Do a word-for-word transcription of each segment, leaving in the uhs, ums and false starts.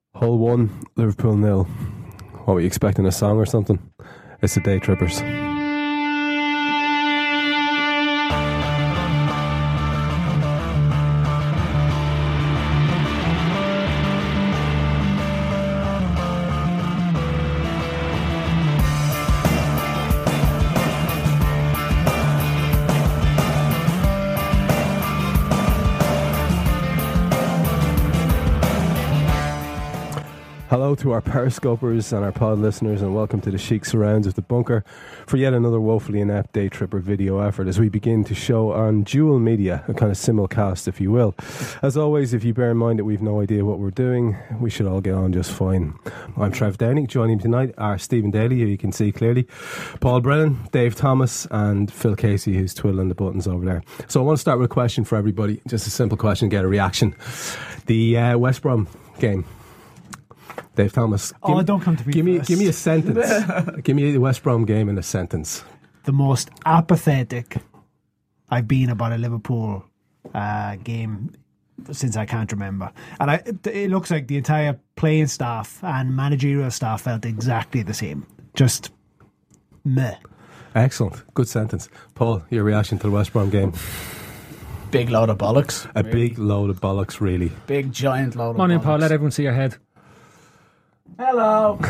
Hull one, Liverpool nil. What were you expecting, a song or something? It's the Day Trippers. Hello to our Periscopers and our pod listeners, and welcome to the chic surrounds of the bunker for yet another woefully inept Day Tripper video effort as we begin to show on dual media, a kind of simulcast if you will. As always, if you bear in mind that we've no idea what we're doing, we should all get on just fine. I'm Trev Downing. Joining me tonight are Stephen Daly, who you can see clearly, Paul Brennan, Dave Thomas and Phil Casey, who's twiddling the buttons over there. So I want to start with a question for everybody, just a simple question, get a reaction. The uh, West Brom game. Dave Thomas. Oh, me, don't come to me give me, first. give me a sentence. Give me the West Brom game in a sentence. The most apathetic I've been about a Liverpool uh, game since I can't remember. And I, it, it looks like the entire playing staff and managerial staff felt exactly the same. Just meh. Excellent. Good sentence. Paul, your reaction to the West Brom game? Big load of bollocks. A really. big load of bollocks, really. Big giant load of bollocks. Come on in, Paul, let everyone see your head. Hello.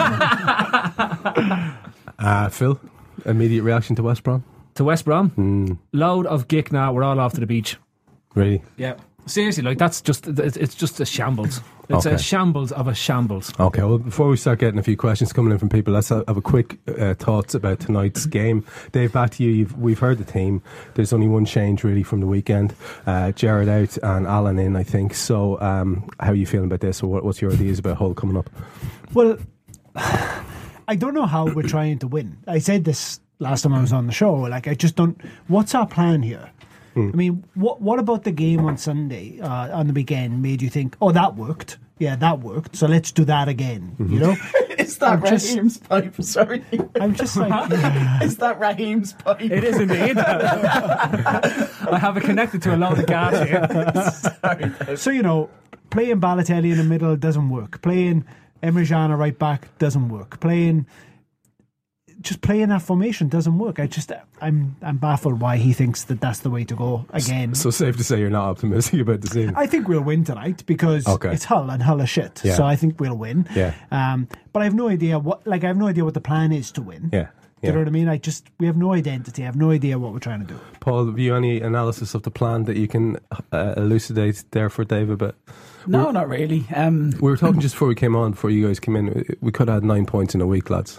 uh, Phil, immediate reaction to West Brom? To West Brom? Mm. Load of gick now, we're all off to the beach. Really? Yeah. Seriously, like that's just, it's, it's just a shambles. It's Okay. a shambles of a shambles. Okay, well, before we start getting a few questions coming in from people, let's have, have a quick uh, thoughts about tonight's game. Dave, back to you. You've, we've heard the team. There's only one change really from the weekend. Uh, Jared out and Alan in, I think. So, um, how are you feeling about this? Or what, what's your ideas about Hull coming up? Well, I don't know how we're trying to win. I said this last time I was on the show. Like, I just don't. What's our plan here? Hmm. I mean, what what about the game on Sunday, uh, on the weekend, made you think, oh, that worked? Yeah, that worked. So let's do that again. Mm-hmm. You know? Is that I'm Raheem's just, pipe? Sorry. I'm just like... Is that Raheem's pipe? It is indeed. I have it connected to a load of gas here. Sorry, Dave. So, you know, playing Balotelli in the middle doesn't work. Playing Emre Can right back doesn't work. Playing... Just playing that formation doesn't work. I just, I'm, I'm baffled why he thinks that that's the way to go again. So safe to say you're not optimistic about the season. I think we'll win tonight because okay. it's Hull and Hull are shit. Yeah. So I think we'll win. Yeah. Um, but I have no idea what, like, I have no idea what the plan is to win. Yeah. Do you know what I mean? I just, we have no identity. I have no idea what we're trying to do. Paul, have you any analysis of the plan that you can uh, elucidate there for David? But no, not really. Um, we were talking just before we came on, before you guys came in. We could have had nine points in a week, lads.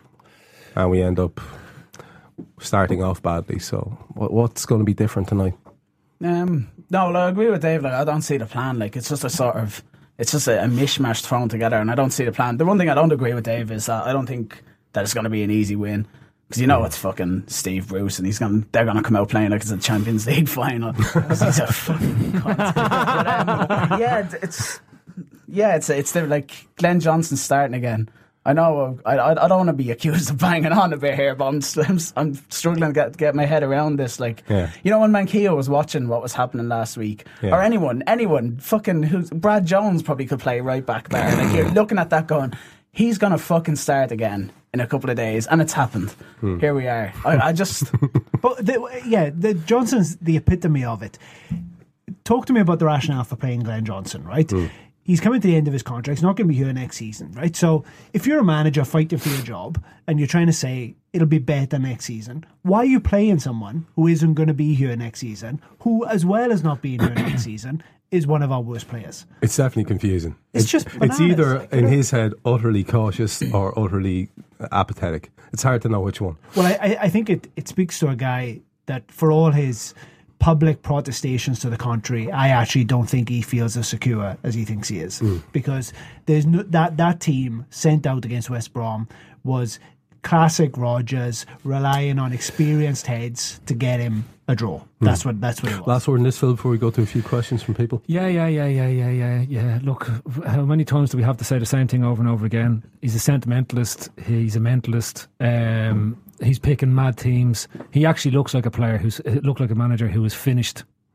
And we end up starting off badly. So, what, what's going to be different tonight? Um, no, well, I agree with Dave. Like, I don't see the plan. Like, it's just a sort of, it's just a, a mishmash thrown together, and I don't see the plan. The one thing I don't agree with Dave is that I don't think that it's going to be an easy win, because you know it's fucking Steve Bruce, and he's going, they're going to come out playing like it's a Champions League final. He's a fucking cunt. But, um, yeah, it's yeah, it's it's the, like Glenn Johnson starting again. I know I, I, I don't want to be accused of banging on a bit here, but I'm, I'm, I'm struggling to get, get my head around this. Like, yeah. You know, when Manquillo was watching what was happening last week, yeah. or anyone, anyone, fucking, who's, Brad Jones probably could play right back there. Like, you're looking at that going, he's going to fucking start again in a couple of days, and it's happened. Hmm. Here we are. I, I just... But, the, yeah, the Johnson's the epitome of it. Talk to me about the rationale for playing Glenn Johnson, right? Hmm. He's coming to the end of his contract. He's not going to be here next season, right? So if you're a manager fighting for your job and you're trying to say it'll be better next season, why are you playing someone who isn't going to be here next season, who, as well as not being here next season, is one of our worst players? It's definitely confusing. It's, it's just bananas. It's either like, in know? his head utterly cautious or utterly apathetic. It's hard to know which one. Well, I, I think it, it speaks to a guy that, for all his public protestations to the contrary, I actually don't think he feels as secure as he thinks he is. Mm. Because there's no, that that team sent out against West Brom was classic Rodgers, relying on experienced heads to get him a draw. That's mm. what that's what it was. Last word in this, Phil, before we go to a few questions from people. Yeah, yeah, yeah, yeah, yeah, yeah, yeah. Look, how many times do we have to say the same thing over and over again? He's a sentimentalist. He's a mentalist. Um, he's picking mad teams. He actually looks like a player who's looked like a manager who was finished. Mm.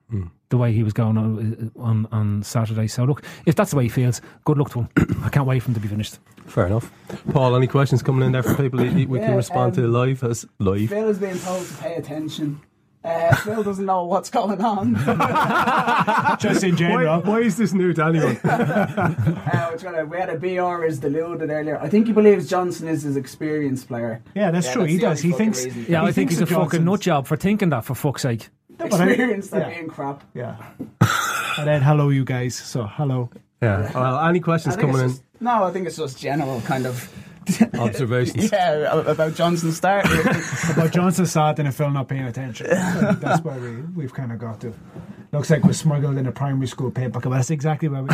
the way he was going on on, on Saturday. So look, if that's the way he feels, good luck to him. I can't wait for him to be finished. Fair enough. Paul, any questions coming in there for people we Yeah, can respond um, to live as live? Phil is being told to pay attention. Uh, Phil doesn't know what's going on. Just in general. Why, why is this new to anyone? uh, we're trying to, we had a B R is deluded earlier. I think he believes Johnson is his experienced player. Yeah, that's Yeah, true. that's He the does. only He fucking thinks. reason. Yeah, he I think thinks he's a that fucking Johnson's- nut job for thinking that, for fuck's sake. No, but I- Experienced at yeah. being crap. Yeah. And then hello, you guys. So hello. Yeah. Well, any I questions think coming it's in? just, no, I think it's just general kind of Observations. yeah about Johnson's start. About Johnson starting and Phil not paying attention. That's where we, we've kind of got to. Looks like we're smuggled in a primary school paper, but that's exactly where we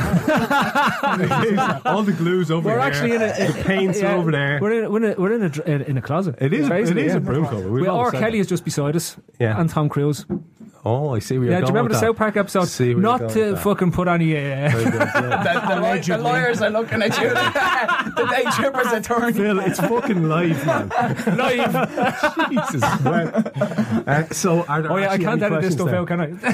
are. All the glue's over We're here. actually in a, the paint's yeah, over there. We're in, we're in, a, we're in, a, dr- in, in a closet. It is. It Basically, is yeah. a broom cupboard. We've We, always R. said Kelly that. is just beside us, Yeah. and Tom Cruise. Oh, I see where you're Yeah, do you going remember the with South that. Park episode? See where you're Not going to with that. fucking put any. Uh, Very good, yeah. the, the, law- the lawyers are looking at you. The day tripper's attorney. Phil, it's fucking live, man. live. Jesus. Well, uh, so, are there Oh yeah, I actually can't any edit this questions stuff there? out,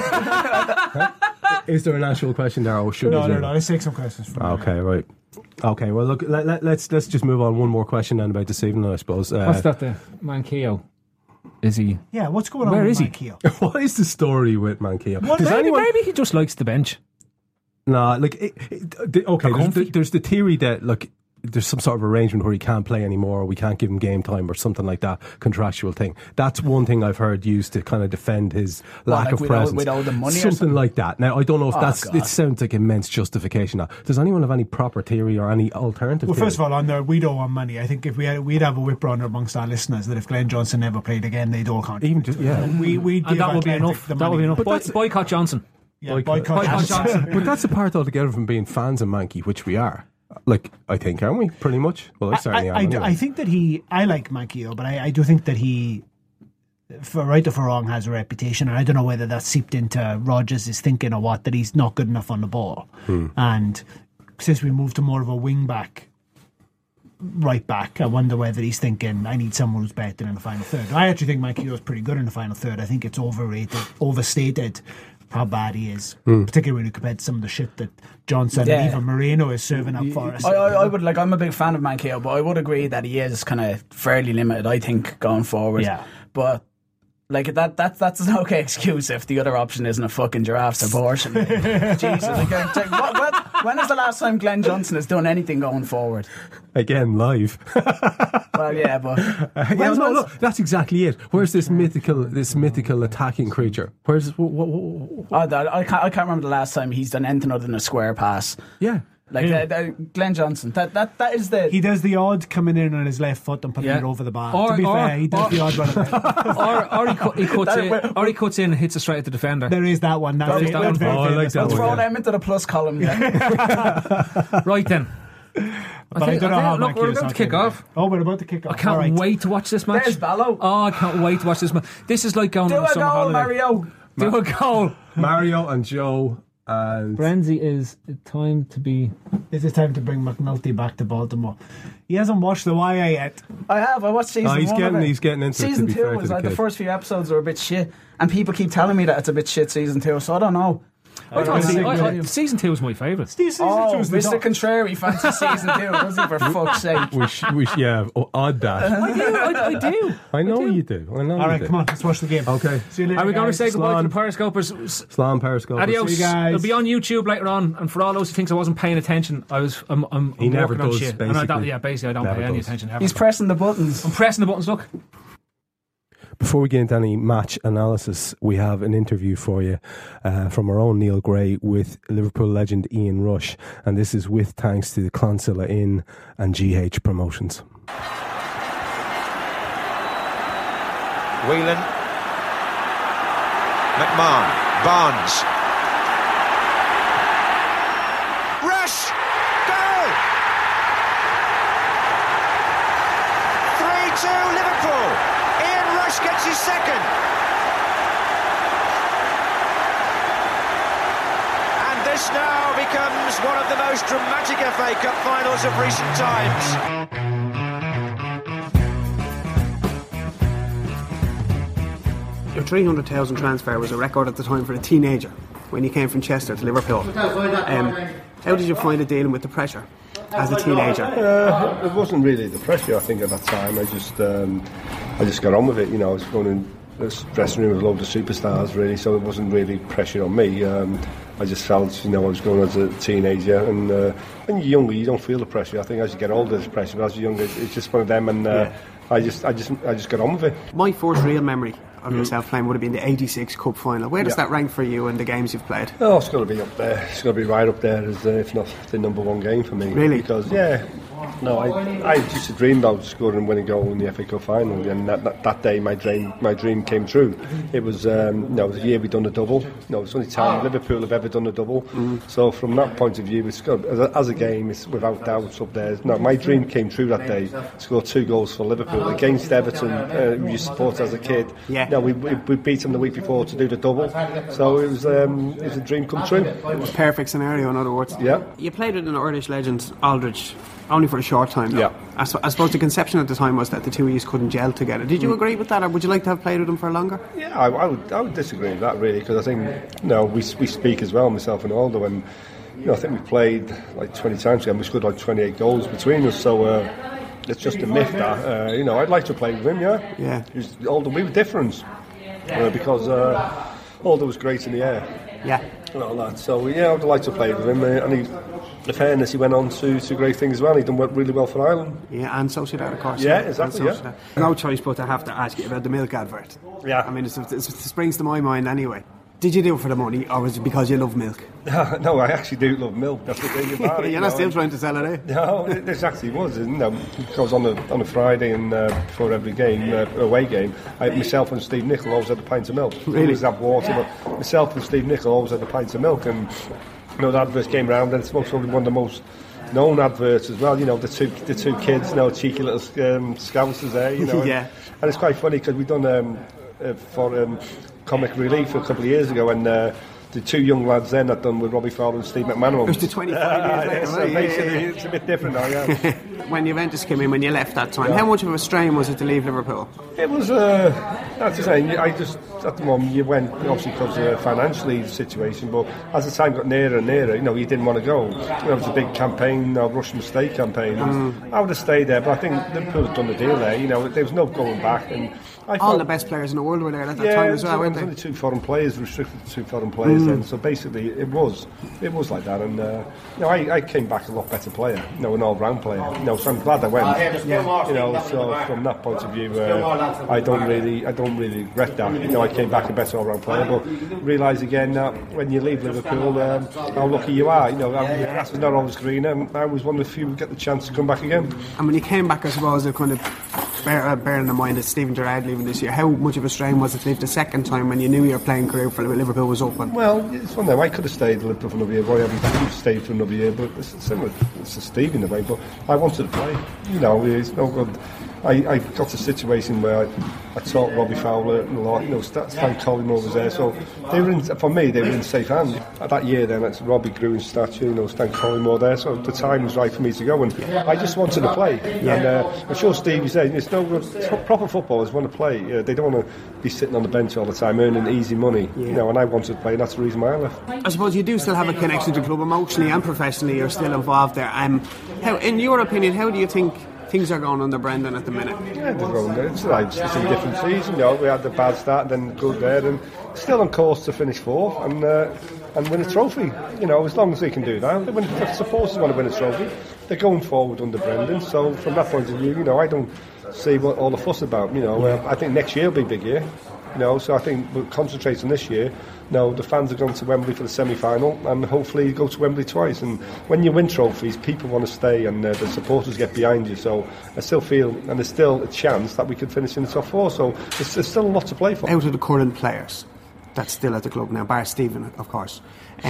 can I? Is there an actual question there, or should No, we no, do- no. Let's take some questions from Okay, right. Okay, well, look, let, let, let's let's just move on. One more question then about this evening, I suppose. Uh, What's that? The Mankio? Is he? Yeah, what's going on Where with is he? Mike Keogh? what is the story with Mankio? What- Does Maybe, anyone? maybe he just likes the bench. Nah, like, it, it, the, okay, there's the, there's the theory that, like, there's some sort of arrangement where he can't play anymore, or we can't give him game time, or something like that, contractual thing. That's one thing I've heard used to kind of defend his lack like of with all- presence. with all the money or something, something? like that. Now, I don't know if Oh, that's. God. It sounds like immense justification. Now, does anyone have any proper theory or any alternative? Well, theory? first of all, on there, we don't want money. I think if we had, we'd have a whip runner amongst our listeners that if Glenn Johnson never played again, they'd all contribute. even just yeah. We we And that would be enough. That would be enough. But Boy, that's- boycott Johnson. Yeah, Boycott. boycott, Boycott Johnson. Johnson. But that's apart altogether from being fans of Mankey, which we are. Like, I think, aren't we? Pretty much. Well, I certainly I, am. I, anyway. I think that he. I like Mankio, but I, I do think that he, for right or for wrong, has a reputation, and I don't know whether that's seeped into Rodgers' thinking or what, that he's not good enough on the ball. Hmm. And since we moved to more of a wing back, right back, I wonder whether he's thinking I need someone who's better in the final third. I actually think Mankio is pretty good in the final third. I think it's overrated, overstated how bad he is, Hmm. particularly when you compare to some of the shit that Johnson Yeah. and even Moreno is serving up for us. I, I, I would like. I'm a big fan of Mankio, but I would agree that he is kind of fairly limited. I think going forward. Yeah. But like that. That that's an okay excuse if the other option isn't a fucking giraffe's abortion. Jesus. Like, uh, like, what, what, when is the last time Glenn Johnson has done anything going forward? Again, live. Well, yeah, but yeah, when's- no, when's- no, that's exactly it. Where's this mythical, this mythical attacking creature? Where's what, what, what, Oh, I, I can't. I can't remember the last time he's done anything other than a square pass. yeah. Like Yeah. uh, uh, Glenn Johnson. That that that is the. He does the odd coming in on his left foot and putting Yeah. it over the bar. Or- to be or- fair, he does or- the odd one. Of it. or or he, cu- he cuts That- in, or he cuts in and hits it straight at the defender. There is that one. That's There is it. that That's one. very Oh, I like famous. that Let's one, throw yeah. them into the plus column. Yeah. Right then. But I, think- don't know I how think- look, Mankey we're is about not to kick doing off. it. Oh, we're about to kick off. I can't All right. wait to watch this match. There's Ballo. Oh, I can't wait to watch this match. This is like going Do on a a summer goal, holiday. Mario. Do a goal. Mario and Joe and Brenzy is time to be. Is it time to bring McNulty back to Baltimore? He hasn't watched The Wire yet. I have. I watched season Oh, he's one getting- of it. he's getting into it, to season be two fair to was the like the kid. first few episodes were a bit shit, and people keep telling me that it's a bit shit season two. So I don't know. I don't see, see- I, I, season two was my favourite. Steve season Oh, two was the Mister top. Contrary fancy season two, does he? For fuck's sake. we, sh- we sh- yeah, oh, odd that. I do. I, I do. I know do. you do. I know. All you right, do. come on, let's watch the game. Okay. See you later, Are we going to guys. say goodbye to Slán. the Periscopers? Slam Periscope. Adios. See you guys. It'll be on YouTube later on. And for all those who think I wasn't paying attention, I was. I'm. I'm, He I'm never working on does, shit. And I don't, basically. yeah, basically, I don't Never pay any does. attention ever. He's pressing the buttons. I'm pressing the buttons. Look. Before we get into any match analysis, we have an interview for you uh, from our own Neil Gray with Liverpool legend Ian Rush, and this is with thanks to the Clonsilla Inn and G H Promotions. Whelan, McMahon, Barnes, Rush, goal! three two Liverpool. Ian Rush gets his second. And this now becomes one of the most dramatic F A Cup finals of recent times. Your three hundred thousand transfer was a record at the time for a teenager. when you came from Chester to Liverpool. Um, how did you find it dealing with the pressure as a teenager? Uh, it wasn't really the pressure, I think, at that time. I just um, I just got on with it. You know, I was going in this dressing room with a load of superstars, really, so it wasn't really pressure on me. Um, I just felt, you know, I was going as a teenager, and uh, when you're younger, you don't feel the pressure. I think as you get older, there's pressure, but as you're younger, it's just one of them, and uh, yeah. I just, I just, I just got on with it. My first real memory of mm. yourself playing would have been the eighty-six Cup final. Where does yeah. that rank for you in the games you've played? Oh, it's got to be up there. It's got to be right up there, as uh, if not the number one game for me. Really? Because yeah, no, I, I used to dream about scoring and winning a goal in the F A Cup final, and that, that, that day my dream, my dream came true. It was, um, you know, it was the year we'd done a double. No, it's the only time Liverpool have ever done a double. Mm. So from that point of view, it's got, as, a, as a game, it's without doubt it's up there. No, my dream came true that day. Scored two goals for Liverpool against Everton, uh, who you supported as a kid. Yeah. No, we, we, we beat them the week before to do the double. So it was, um, it was a dream come true. It was a perfect scenario, in other words. Yeah. You played with an Irish legend, Aldridge, only for a short time though. Yeah. I, su- I suppose the conception at the time was that the two of you couldn't gel together. Did you mm. agree with that, or would you like to have played with him for longer? Yeah, I, I would I would disagree with that, really, because I think, you know, we, we speak as well, myself and Aldo, and you know, I think we played like twenty times and we scored like twenty-eight goals between us, so uh, it's just a myth that, uh, you know, I'd like to play with him, yeah. Yeah. Was, Aldo, we were different, uh, because uh, Aldo was great in the air. Yeah. And all that, so yeah, I'd like to play with him, uh, and he, in fairness, he went on to, to great things as well. He done really well for Ireland. Yeah, and so should that, of course. Yeah, exactly. Yeah. No choice but to have to ask you about the milk advert. Yeah. I mean, it's, it's, it springs to my mind anyway. Did you do it for the money, or was it because you love milk? No, I actually do love milk. That's the thing about it. You're not still trying to sell it, eh? No, it, it actually was. You know, because on a on a Friday and uh, before every game, uh, away game, I, myself and Steve Nicol always had a pint of milk. Really? Always have water, but myself and Steve Nicol always had a pint of milk. And you know, the advert came around, and it's probably one of the most known adverts as well. You know, the two the two kids, you know, cheeky little um, scousers there. You know, yeah. And, and it's quite funny because we've done um, uh, for. Um, Comic Relief a couple of years ago, and uh, the two young lads then that done with Robbie Fowler and Steve McManaman. It was the twenty-five years later, so right? basically, yeah, yeah. It's a bit different now, yeah. When Juventus came in, when you left that time, yeah. how much of a strain was it to leave Liverpool? It was, uh, that's the thing, I just, at the moment, you went, obviously because of the financially situation, but as the time got nearer and nearer, you know, you didn't want to go. You know, it was a big campaign, a Russian state campaign. Mm. I would have stayed there, but I think Liverpool had done the deal there, you know, there was no going back. And I all thought, the best players in the world were there at that yeah, time as well, so weren't there they? was only two foreign players, restricted to two foreign players mm. then, so basically it was it was like that, and uh, you know, I, I came back a lot better player, you know, an all-round player, you know, so I'm glad I went, yeah. you know, so from that point of view, uh, I don't really I don't really regret that, you know, I came back a better all-round player, but realise again that when you leave Liverpool, um, how lucky you are, you know, the grass is not always greener, and I was one of the few who get the chance to come back again. And when you came back, I suppose, it kind of bear, uh, bearing in mind that Stephen Gerrard leaving this year, how much of a strain was it to leave the second time when you knew your playing career for Liverpool was open? Well, it's one of them. I could have stayed in Liverpool for another year, but I haven't stayed for another year, but it's similar. It's a Steve in a way, but I wanted to play. You know, it's no good. I, I got to a situation where I, I taught Robbie Fowler a lot, you know, Stan Collymore was there, so they were in, for me, they were in safe hands. That year then, it's Robbie grew in stature, you know, Stan Collymore there, so the time was right for me to go, and I just wanted to play. Yeah. And uh, I'm sure Steve was saying, it's no good, proper footballers want to play, uh, they don't want to be sitting on the bench all the time, earning easy money, yeah. you know, and I wanted to play, and that's the reason why I left. I suppose you do still have a connection to the club emotionally and professionally, you're still involved there. Um, how, in your opinion, how do you think things are going under Brendan at the minute? Yeah, they're going there. It's, like, it's a different season. You know, we had the bad start, then good there, and still on course to finish fourth and uh, and win a trophy. You know, as long as they can do that. When the supporters want to win a trophy, they're going forward under Brendan. So from that point of view, you know, I don't see what all the fuss about. You know, uh, I think next year will be a big year. You know, so I think we'll concentrate on this year. No, the fans are going to Wembley for the semi-final, and hopefully go to Wembley twice. And when you win trophies, people want to stay, and uh, the supporters get behind you. So I still feel, and there's still a chance that we could finish in the top four. So there's, there's still a lot to play for. Out of the current players that's still at the club now, bar Stephen, of course, um,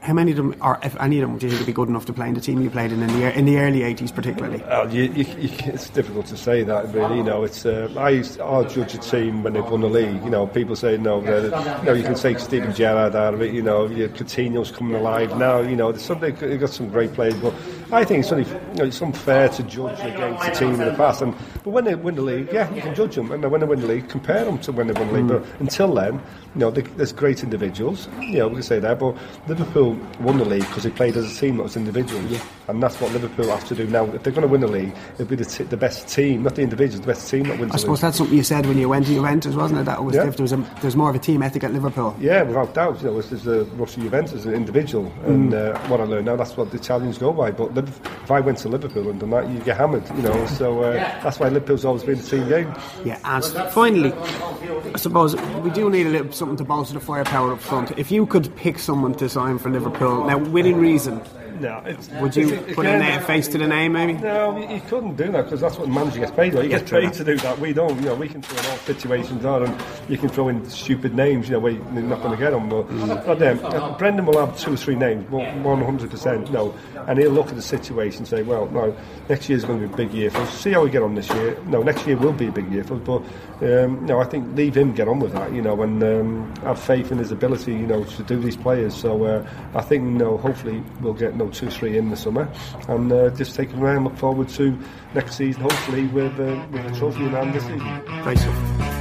how many of them, or if any of them, do you think would be good enough to play in the team you played in in the in the early eighties, particularly? Uh, you, you, you, it's difficult to say that, really. You know, it's uh, I used I'll judge a team when they've won the league. You know, people say no, you know, you can take Steven Gerrard out of it. You know, your Coutinho's coming alive now. You know, there's some, they've got some great players, but I think it's only, you know, it's unfair to judge against the team in the past. And but when they win the league, yeah, you can judge them, and when they win the league, compare them to when they won the league. Mm. But until then, you know, they, there's great individuals. You know, we can say that, but Liverpool won the league because they played as a team, not as individuals, yeah. And that's what Liverpool have to do now. If they're going to win the league, it'll be the, t- the best team, not the individuals, the best team that wins. I the suppose league. That's something you said when you went to Juventus, wasn't it? That was yeah. there was a, there's more of a team ethic at Liverpool. Yeah, without doubt. You know, there's a Russia Juventus as an individual, mm. and uh, what I learned now, that's what the Italians go by. But if I went to Liverpool and done that, you get hammered. You know, so uh, that's why Liverpool's always been a team game. Yeah, and finally, I suppose we do need a little something to bolster the firepower up front. If you could pick someone to sign for Liverpool now, within reason. No, it's, would you it's, put again, a face to the name, maybe? No, you, you couldn't do that because that's what the manager gets paid. He gets paid to do that. We don't. You know, we can throw in all situations on, and you can throw in stupid names. You know, where you're not going to get them. But, mm. but um, uh, Brendan will have two or three names, one hundred percent. No, and he'll look at the situation and say, well, no, next year's going to be a big year for us. See how we get on this year. No, next year will be a big year for us. But um, no, I think leave him get on with that. You know, and um, have faith in his ability. You know, to do these players. So uh, I think, you know, hopefully we'll get no two, three in the summer, and uh, just take them around. Look forward to next season, hopefully with uh, with a trophy in hand this season. Great stuff.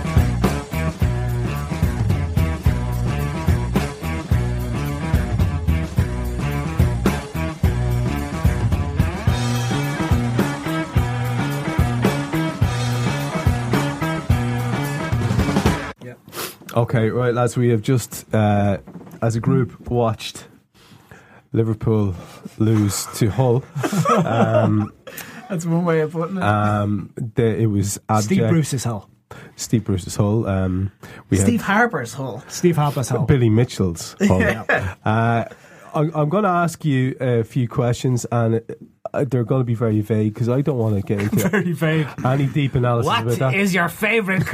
Okay, right, lads, we have just, uh, as a group, watched Liverpool lose to Hull. Um, That's one way of putting it. Um, the, it was abject. Steve Bruce's Hull. Steve Bruce's Hull. Um, we Steve Harper's Hull. Steve Harper's Hull. Billy Mitchell's Hull. Yeah. uh, I'm, I'm going to ask you a few questions, and uh, they're going to be very vague because I don't want to get into very vague. any deep analysis what about that. What is your favourite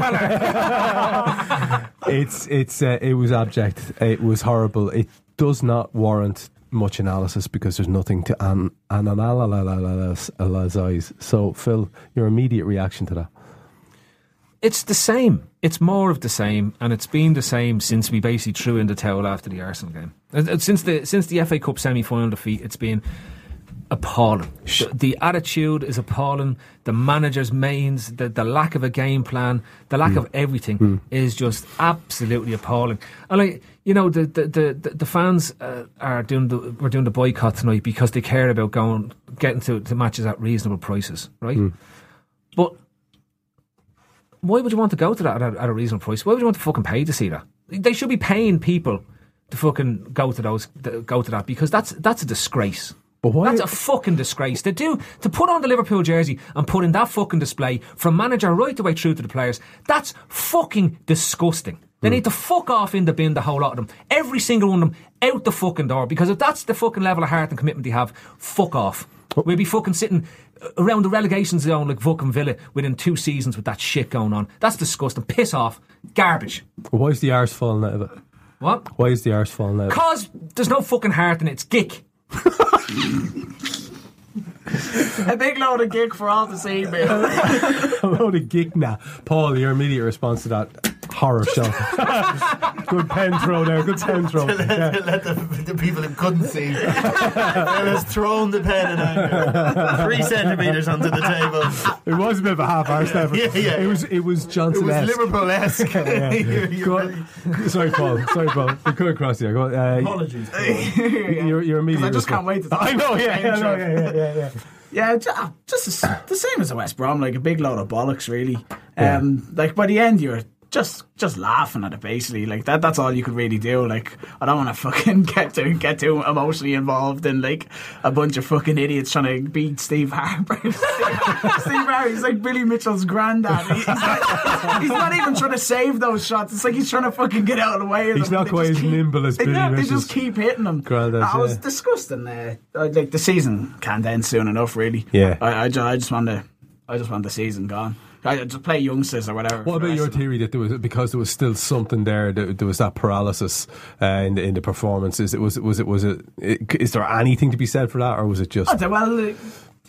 colour? it's it's uh, it was abject. It was horrible. It does not warrant much analysis because there's nothing to an, an analyse. So, Phil, your immediate reaction to that? It's the same. It's more of the same, and it's been the same since we basically threw in the towel after the Arsenal game. Since the since the F A Cup semi-final defeat, it's been appalling. The, the attitude is appalling. The manager's mains, the, the lack of a game plan, the lack mm. of everything mm. is just absolutely appalling. And like, you know, the the the, the fans uh, are doing the we're doing the boycott tonight because they care about going getting to, to matches at reasonable prices, right? Mm. But why would you want to go to that at a, at a reasonable price? Why would you want to fucking pay to see that? They should be paying people to fucking go to those to go to that because that's that's a disgrace. But why? That's a fucking disgrace. To do to put on the Liverpool jersey and put in that fucking display from manager right the way through to the players. That's fucking disgusting. They mm. need to fuck off in the bin, the whole lot of them. Every single one of them out the fucking door. Because if that's the fucking level of heart and commitment they have, fuck off. Oh. We'll be fucking sitting around the relegation zone like fucking Villa within two seasons with that shit going on. That's disgusting. Piss off. Garbage. Why is the arse falling out of it? What? Why is the arse falling out of it? Because there's no fucking heart in it. It's gick. A big load of gig for all to see, man. A load of gig now. Paul, your immediate response to that horror show. Good pen throw there, good pen throw. to let, yeah. to let the, the people who couldn't see has thrown the pen in anger. Three centimetres onto the table. It was a bit of a half-arse effort. Yeah, yeah. It was, it was Johnson-esque. It was Liverpool-esque. yeah. you're, you're Sorry, Paul. Sorry, Paul. We couldn't cross you. Uh, Apologies. Your, your immediate I just response. can't wait to talk I know, yeah, yeah, yeah, no, yeah, yeah, yeah, yeah. Yeah, just the same as the West Brom, like a big load of bollocks, really. Um, yeah. Like by the end, you're just just laughing at it, basically. Like that. That's all you could really do. Like I don't want to fucking get to get too emotionally involved in like a bunch of fucking idiots trying to beat Steve Harper. Steve Harper, he's like Billy Mitchell's granddad. He's not, he's not even trying to save those shots. It's like he's trying to fucking get out of the way of he's them. He's not quite as keep, nimble as Billy yeah, Mitchell's. They just keep hitting them. Granddad, I was yeah. disgusting. Uh, like the season can't end soon enough. Really. Yeah. I, I, I just want to. I just want the season gone. I just play youngsters or whatever. What about your theory that there was, because there was still something there, that there was that paralysis uh, in the in the performance? Is it was it was it was it? Is there anything to be said for that, or was it just? Oh, well. Uh,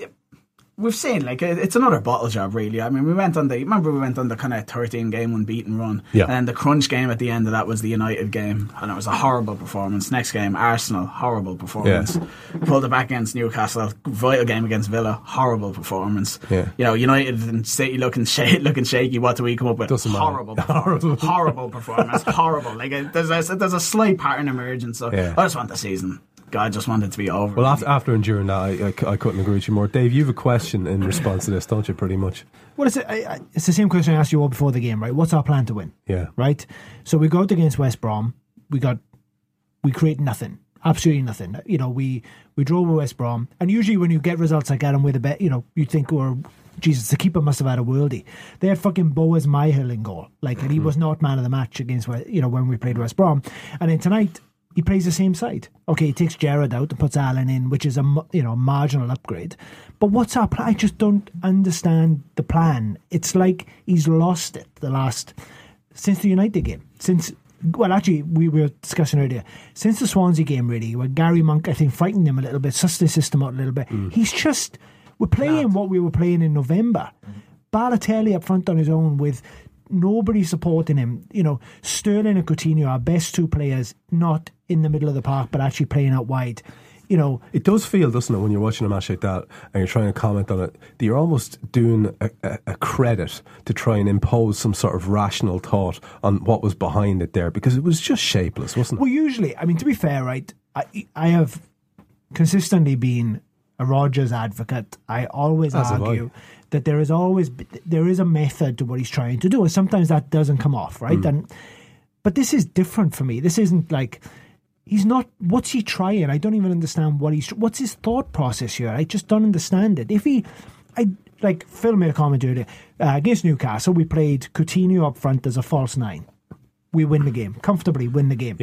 We've seen, like, it's another bottle job, really. I mean, we went on the, remember we went on the kind of thirteen game unbeaten run. Yeah. And then the crunch game at the end of that was the United game. And it was a horrible performance. Next game, Arsenal, horrible performance. Yeah. Pulled it back against Newcastle, vital game against Villa, horrible performance. Yeah. You know, United and City looking, sh- looking shaky. What do we come up with? Doesn't horrible matter. Performance. Horrible. Horrible performance. Horrible. Like, uh, there's a, there's a slight pattern emerging. So yeah. I just want the season. I just want it to be over. Well, after, after enduring that, I, I, I couldn't agree with you more. Dave, you have a question in response to this, don't you, pretty much? Well, it's, I, I, it's the same question I asked you all before the game, right? What's our plan to win? Yeah. Right? So we go out against West Brom. We got, we create nothing. Absolutely nothing. You know, we, we drove with West Brom. And usually when you get results like that and with a bet, you know, you think, oh, Jesus, the keeper must have had a worldie. They had fucking Boaz Myhill in goal. Like, and he was not man of the match against, you know, when we played West Brom. And then tonight, he plays the same side. Okay, he takes Gerrard out and puts Allen in, which is a you know marginal upgrade. But what's our plan? I just don't understand the plan. It's like he's lost it the last since the United game. Since well, actually, we were discussing earlier since the Swansea game, really, where Gary Monk I think frightened him a little bit, sussed the system out a little bit. Mm. He's just we're playing Not. what we were playing in November. Mm. Balotelli up front on his own with nobody supporting him. You know, Sterling and Coutinho are best two players, not in the middle of the park, but actually playing out wide. You know, it does feel, doesn't it, when you're watching a match like that and you're trying to comment on it, that you're almost doing a, a, a credit to try and impose some sort of rational thought on what was behind it there, because it was just shapeless, wasn't it? Well, usually, I mean, to be fair, right, I, I have consistently been a Rodgers advocate. I always As argue that there is always there is a method to what he's trying to do, and sometimes that doesn't come off, right? Mm. And but this is different for me. This isn't like he's not. What's he trying? I don't even understand what he's. What's his thought process here? I just don't understand it. If he, I like Phil made a comment earlier uh, against Newcastle. We played Coutinho up front as a false nine. We win the game comfortably. Win the game. Yeah.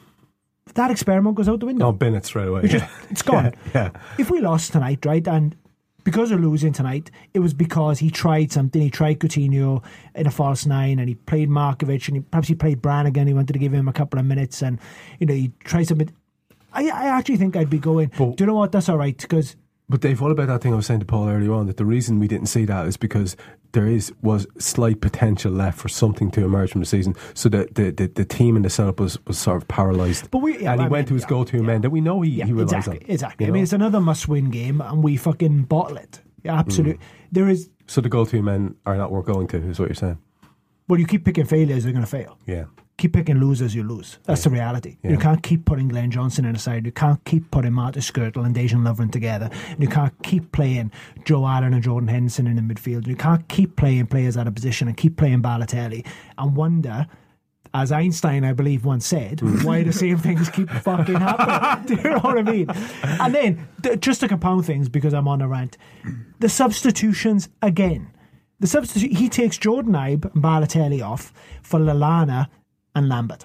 That experiment goes out the window. No, bin it straight away. It's, just, it's gone. yeah, yeah. If we lost tonight, right, and because of losing tonight, it was because he tried something. He tried Coutinho in a false nine, and he played Markovic, and he, perhaps he played Brannigan. He wanted to give him a couple of minutes, and you know he tried something. I, I actually think I'd be going. But, do you know what? That's all right, because. But Dave, what about that thing I was saying to Paul earlier on, that the reason we didn't see that is because there is was slight potential left for something to emerge from the season, so that the, the, the team in the setup was, was sort of paralysed. But we, yeah, and he I went mean, to his yeah, go-to yeah. men that we know he, yeah, he relies exactly, on. Exactly. You I know? mean, it's another must-win game, and we fucking bottle it. Yeah, absolutely. Mm. There is. So the go-to men are not worth going to, is what you're saying? Well, you keep picking failures, they're going to fail. Yeah. Keep picking losers, you lose. That's yeah. the reality. Yeah. You can't keep putting Glenn Johnson in a side. You can't keep putting Marcus Skirtle and Dejan Lovren together. And you can't keep playing Joe Allen and Jordan Henderson in the midfield. You can't keep playing players out of position and keep playing Balotelli and wonder, as Einstein, I believe, once said, why the same things keep fucking happening. Do you know what I mean? And then, th- just to compound things, because I'm on a rant, the substitutions again. The substitute, he takes Jordan Ibe and Balotelli off for Lallana and Lambert.